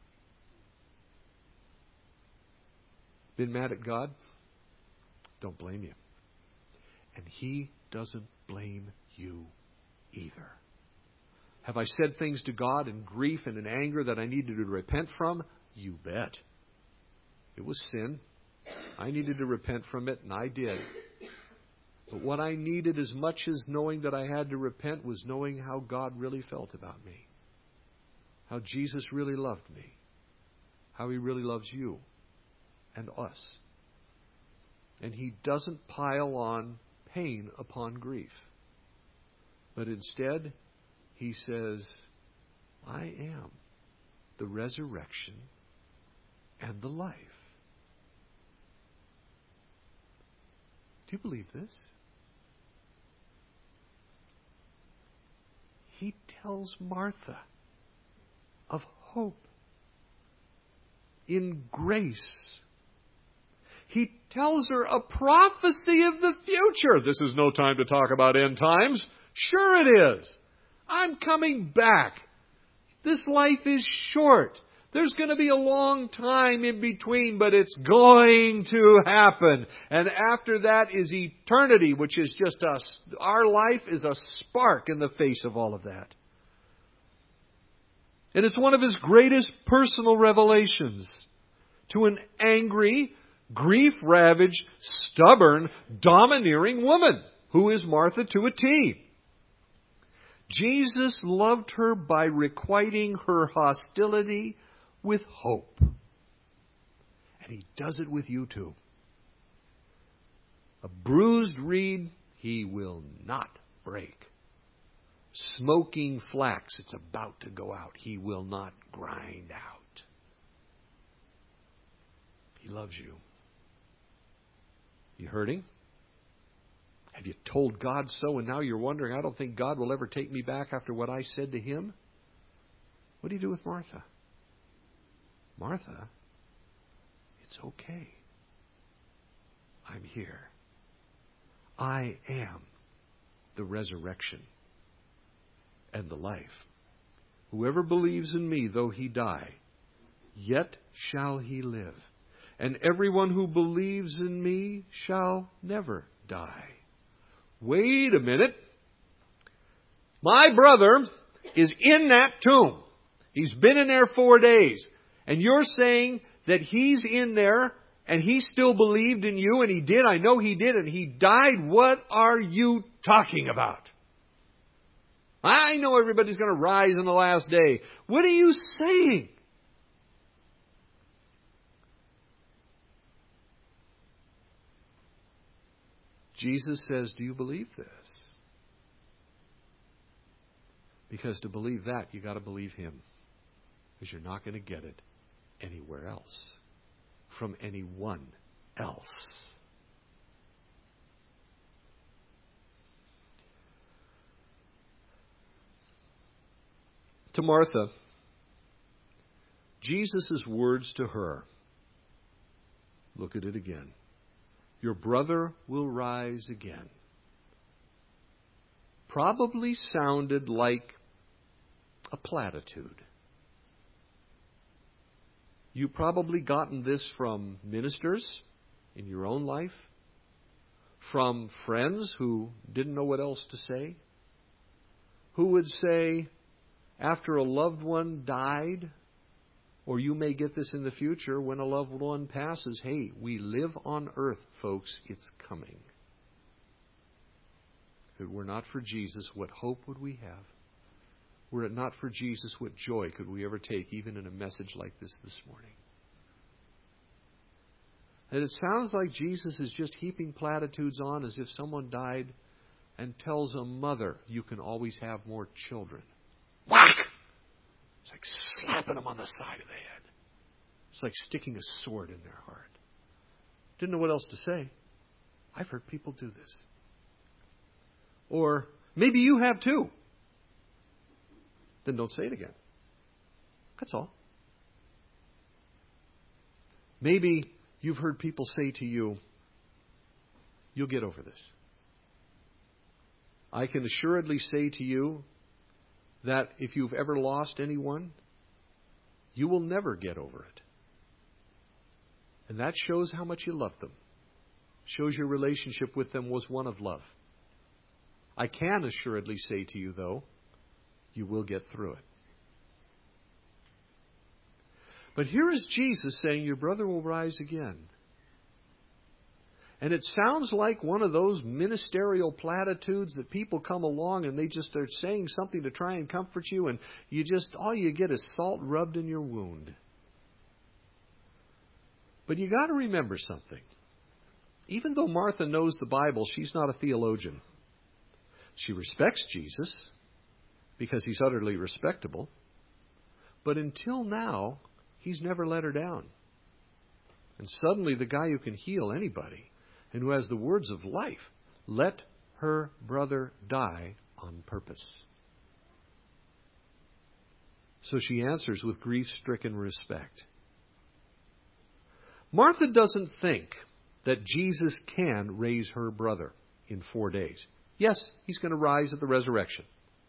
Been mad at God? Don't blame you. And He doesn't blame you either. Have I said things to God in grief and in anger that I needed to repent from? You bet. It was sin. I needed to repent from it, and I did. But what I needed as much as knowing that I had to repent was knowing how God really felt about me. How Jesus really loved me. How He really loves you and us. And He doesn't pile on pain upon grief. But instead, He says, I am the resurrection and the life. Do you believe this? He tells Martha of hope in grace. He tells her a prophecy of the future. This is no time to talk about end times. Sure it is. I'm coming back. This life is short. There's going to be a long time in between, but it's going to happen. And after that is eternity, which is just us. Our life is a spark in the face of all of that. And it's one of His greatest personal revelations to an angry, grief-ravaged, stubborn, domineering woman, who is Martha to a T. Jesus loved her by requiting her hostility with hope. And He does it with you too. A bruised reed He will not break. Smoking flax, it's about to go out, He will not grind out. He loves you. You hurting? Have you told God so and now you're wondering, I don't think God will ever take me back after what I said to Him? What do you do with Martha? Martha, it's okay. I'm here. I am the resurrection and the life. Whoever believes in me, though he die, yet shall he live. And everyone who believes in me shall never die. Wait a minute. My brother is in that tomb. He's been in there 4 days. And you're saying that he's in there and he still believed in you, and he did. I know he did, and he died. What are you talking about? I know everybody's going to rise in the last day. What are you saying? Jesus says, do you believe this? Because to believe that, you've got to believe Him. Because you're not going to get it anywhere else. From anyone else. To Martha, Jesus' words to her, look at it again. Your brother will rise again. Probably sounded like a platitude. You probably gotten this from ministers in your own life, from friends who didn't know what else to say, who would say, after a loved one died, or you may get this in the future when a loved one passes, hey, we live on earth, folks, it's coming. If it were not for Jesus, what hope would we have? Were it not for Jesus, what joy could we ever take, even in a message like this morning? And it sounds like Jesus is just heaping platitudes on as if someone died and tells a mother, you can always have more children. Whack! It's like slapping them on the side of the head. It's like sticking a sword in their heart. Didn't know what else to say. I've heard people do this. Or maybe you have too. Then don't say it again. That's all. Maybe you've heard people say to you, you'll get over this. I can assuredly say to you that if you've ever lost anyone, you will never get over it. And that shows how much you love them. Shows your relationship with them was one of love. I can assuredly say to you, though, you will get through it. But here is Jesus saying, your brother will rise again. And it sounds like one of those ministerial platitudes that people come along and they just are saying something to try and comfort you, and all you get is salt rubbed in your wound. But you got to remember something. Even though Martha knows the Bible, she's not a theologian. She respects Jesus because he's utterly respectable. But until now, he's never let her down. And suddenly the guy who can heal anybody and who has the words of life, let her brother die on purpose. So she answers with grief-stricken respect. Martha doesn't think that Jesus can raise her brother in 4 days. Yes, he's going to rise at the resurrection.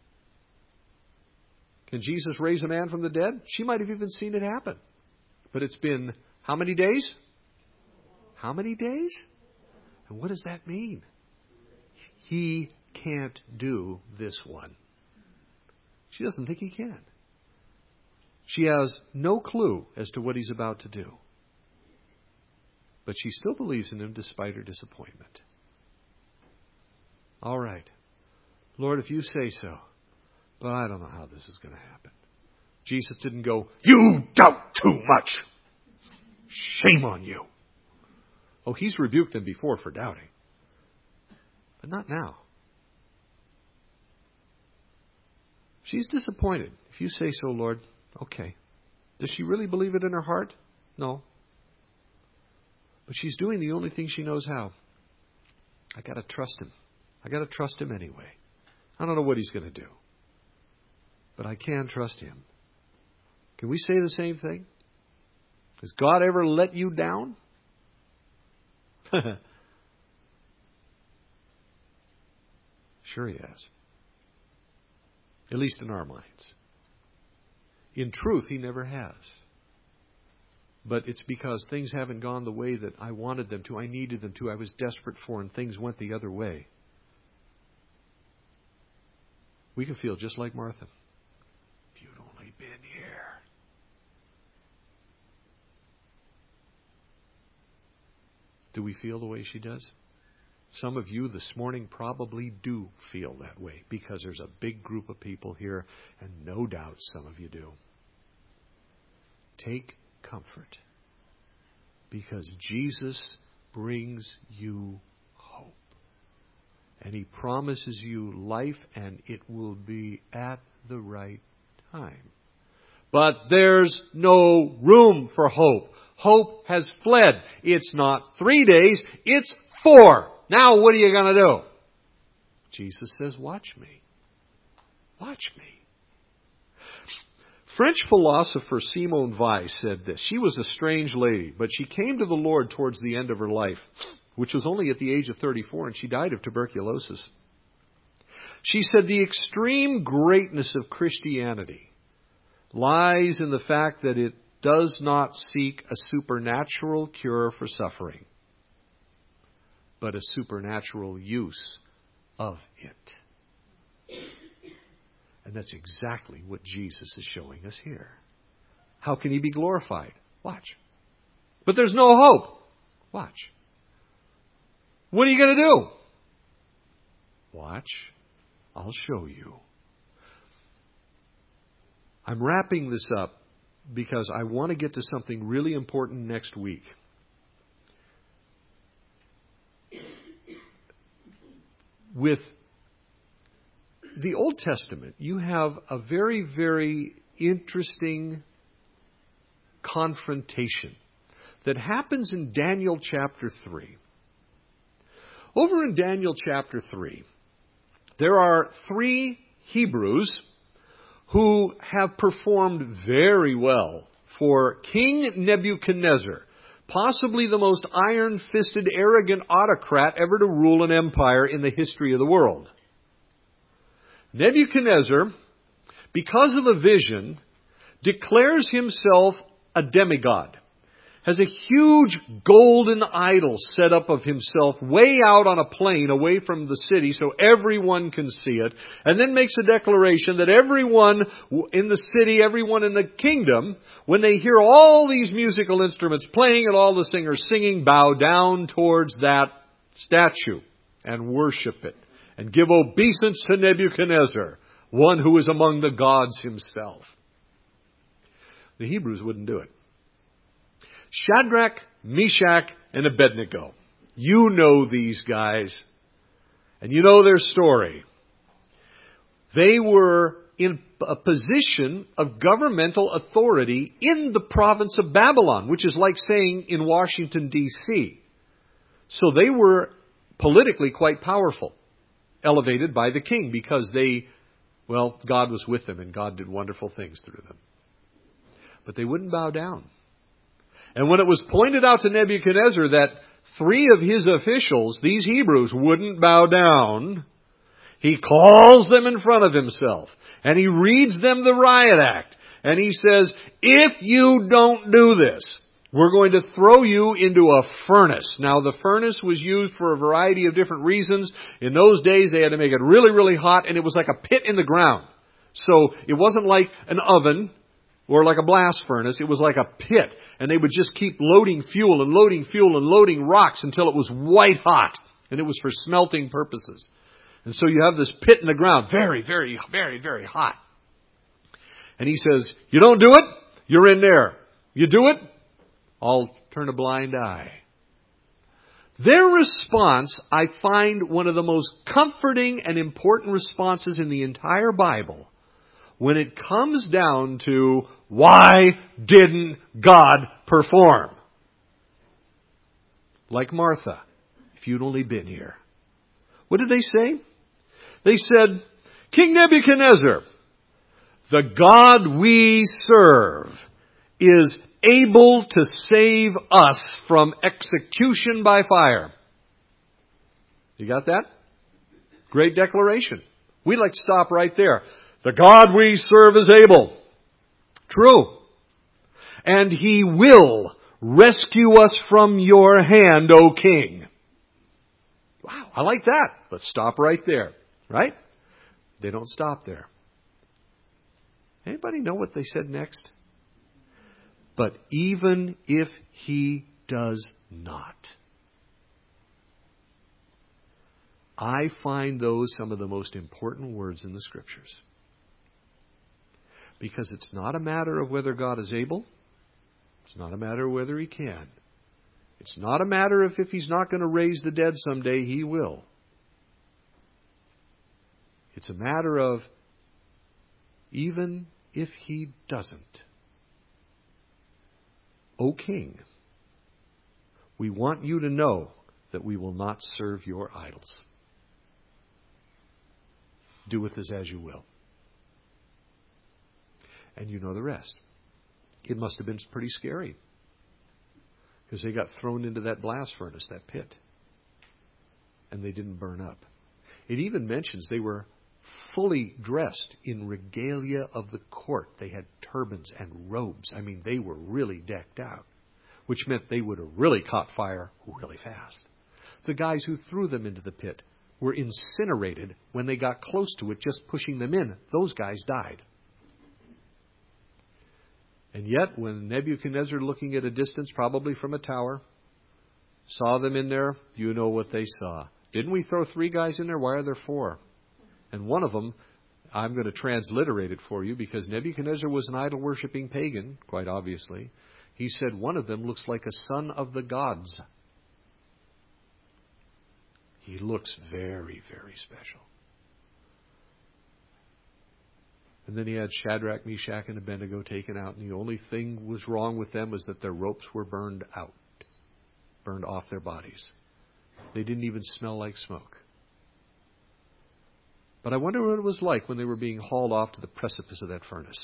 Can Jesus raise a man from the dead? She might have even seen it happen. But it's been how many days? How many days? And what does that mean? He can't do this one. She doesn't think he can. She has no clue as to what he's about to do. But she still believes in him despite her disappointment. All right. Lord, if you say so. But I don't know how this is going to happen. Jesus didn't go, you doubt too much. Shame on you. Oh, he's rebuked them before for doubting. But not now. She's disappointed. If you say so, Lord, okay. Does she really believe it in her heart? No. But she's doing the only thing she knows how. I got to trust him. I got to trust him anyway. I don't know what he's going to do. But I can trust him. Can we say the same thing? Has God ever let you down? Sure he has. At least in our minds. In truth, he never has. But it's because things haven't gone the way that I wanted them to, I needed them to, I was desperate for, and things went the other way. We can feel just like Martha. If you'd only been here. Do we feel the way she does? Some of you this morning probably do feel that way because there's a big group of people here, and no doubt some of you do. Take comfort because Jesus brings you hope. And he promises you life, and it will be at the right time. But there's no room for hope. Hope has fled. It's not 3 days, it's 4. Now what are you going to do? Jesus says, watch me. Watch me. French philosopher Simone Weil said this. She was a strange lady, but she came to the Lord towards the end of her life, which was only at the age of 34, and she died of tuberculosis. She said, the extreme greatness of Christianity lies in the fact that it does not seek a supernatural cure for suffering, but a supernatural use of it. And that's exactly what Jesus is showing us here. How can he be glorified? Watch. But there's no hope. Watch. What are you going to do? Watch. I'll show you. I'm wrapping this up because I want to get to something really important next week. With the Old Testament, you have a very, very interesting confrontation that happens in Daniel chapter 3. Over in Daniel chapter 3, there are 3 Hebrews who have performed very well for King Nebuchadnezzar, possibly the most iron-fisted, arrogant autocrat ever to rule an empire in the history of the world. Nebuchadnezzar, because of a vision, declares himself a demigod, has a huge golden idol set up of himself way out on a plain away from the city so everyone can see it, and then makes a declaration that everyone in the city, everyone in the kingdom, when they hear all these musical instruments playing and all the singers singing, bow down towards that statue and worship it and give obeisance to Nebuchadnezzar, one who is among the gods himself. The Hebrews wouldn't do it. Shadrach, Meshach, and Abednego. You know these guys, and you know their story. They were in a position of governmental authority in the province of Babylon, which is like saying in Washington, D.C. So they were politically quite powerful, elevated by the king because God was with them and God did wonderful things through them. But they wouldn't bow down. And when it was pointed out to Nebuchadnezzar that 3 of his officials, these Hebrews, wouldn't bow down, he calls them in front of himself and he reads them the riot act. And he says, if you don't do this, we're going to throw you into a furnace. Now, the furnace was used for a variety of different reasons. In those days, they had to make it really, really hot, and it was like a pit in the ground. So it wasn't like an oven or like a blast furnace. It was like a pit. And they would just keep loading fuel and loading fuel and loading rocks until it was white hot. And it was for smelting purposes. And so you have this pit in the ground, very, very, very, very hot. And he says, you don't do it, you're in there. You do it, I'll turn a blind eye. Their response, I find one of the most comforting and important responses in the entire Bible when it comes down to, why didn't God perform? Like Martha, if you'd only been here. What did they say? They said, King Nebuchadnezzar, the God we serve is able to save us from execution by fire. You got that? Great declaration. We'd like to stop right there. The God we serve is able. True. And He will rescue us from your hand, O King. Wow, I like that. Let's stop right there. Right? They don't stop there. Anybody know what they said next? But even if He does not. I find those some of the most important words in the Scriptures. Because it's not a matter of whether God is able. It's not a matter of whether He can. It's not a matter of if He's not going to raise the dead someday, He will. It's a matter of even if He doesn't. O King, we want you to know that we will not serve your idols. Do with us as you will. And you know the rest. It must have been pretty scary. Because they got thrown into that blast furnace, that pit. And they didn't burn up. It even mentions they were fully dressed in regalia of the court. They had turbans and robes. I mean, they were really decked out. Which meant they would have really caught fire really fast. The guys who threw them into the pit were incinerated when they got close to it, just pushing them in. Those guys died. And yet, when Nebuchadnezzar, looking at a distance, probably from a tower, saw them in there, you know what they saw. Didn't we throw 3 guys in there? Why are there 4? And one of them, I'm going to transliterate it for you, because Nebuchadnezzar was an idol-worshipping pagan, quite obviously. He said one of them looks like a son of the gods. He looks very, very special. And then he had Shadrach, Meshach, and Abednego taken out. And the only thing was wrong with them was that their ropes were burned out. Burned off their bodies. They didn't even smell like smoke. But I wonder what it was like when they were being hauled off to the precipice of that furnace.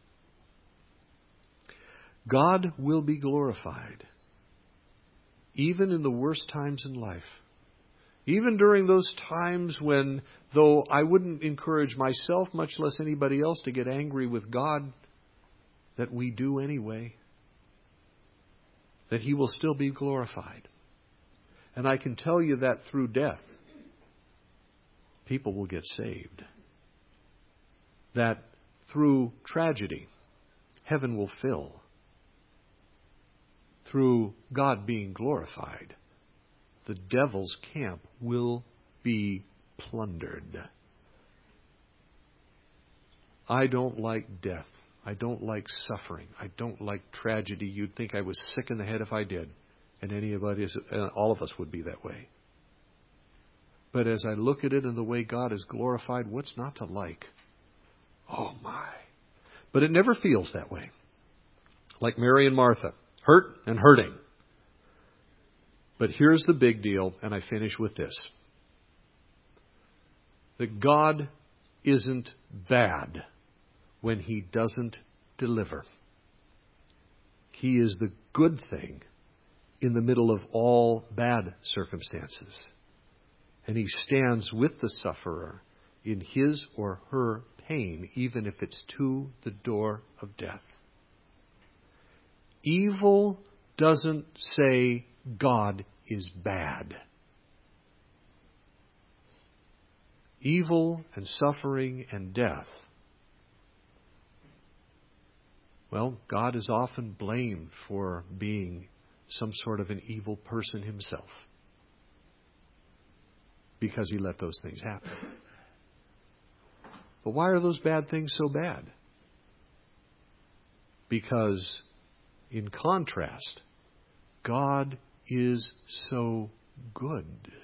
God will be glorified. Even in the worst times in life. Even during those times when, though I wouldn't encourage myself, much less anybody else, to get angry with God, that we do anyway, that He will still be glorified. And I can tell you that through death, people will get saved. That through tragedy, heaven will fill. Through God being glorified, the devil's camp will be plundered. I don't like death. I don't like suffering. I don't like tragedy. You'd think I was sick in the head if I did. And all of us would be that way. But as I look at it and the way God is glorified, what's not to like? Oh my. But it never feels that way. Like Mary and Martha, hurt and hurting. But here's the big deal, and I finish with this. That God isn't bad when He doesn't deliver. He is the good thing in the middle of all bad circumstances. And He stands with the sufferer in his or her pain, even if it's to the door of death. Evil doesn't say God is bad. Evil and suffering and death, well, God is often blamed for being some sort of an evil person Himself, because He let those things happen. But why are those bad things so bad? Because, in contrast, God is so good.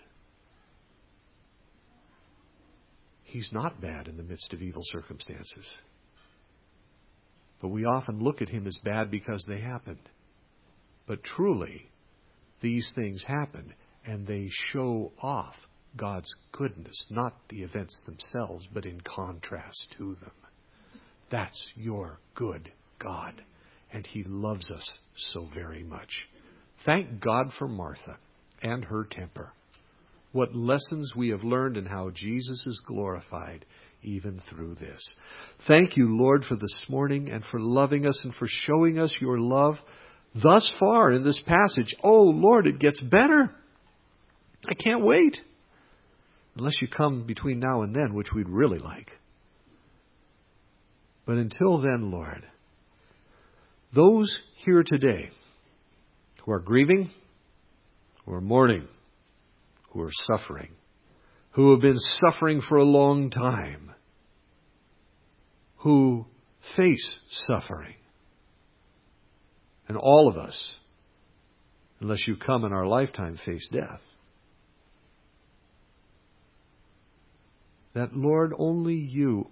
He's not bad in the midst of evil circumstances. But we often look at Him as bad because they happened. But truly, these things happened, and they show off God's goodness, not the events themselves, but in contrast to them. That's your good God, and He loves us so very much. Thank God for Martha and her temper. What lessons we have learned and how Jesus is glorified even through this. Thank you, Lord, for this morning and for loving us and for showing us your love thus far in this passage. Oh, Lord, it gets better. I can't wait. Unless you come between now and then, which we'd really like. But until then, Lord, those here today who are grieving, who are mourning, who are suffering, who have been suffering for a long time, who face suffering, and all of us, unless you come in our lifetime, face death. That, Lord, only you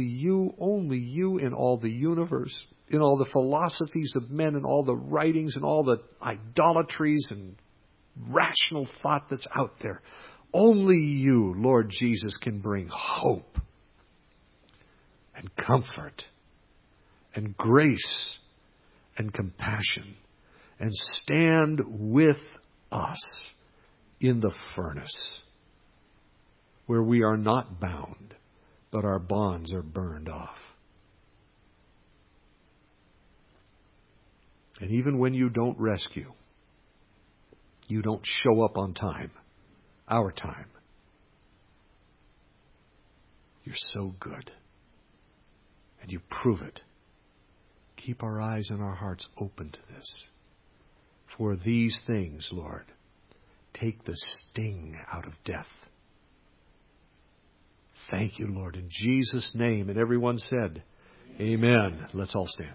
in all the universe, in all the philosophies of men and all the writings and all the idolatries and rational thought that's out there, only you, Lord Jesus, can bring hope and comfort and grace and compassion and stand with us in the furnace, where we are not bound, but our bonds are burned off. And even when you don't rescue, you don't show up on time, our time, you're so good. And you prove it. Keep our eyes and our hearts open to this. For these things, Lord, take the sting out of death. Thank you, Lord, in Jesus' name. And everyone said, Amen. Let's all stand.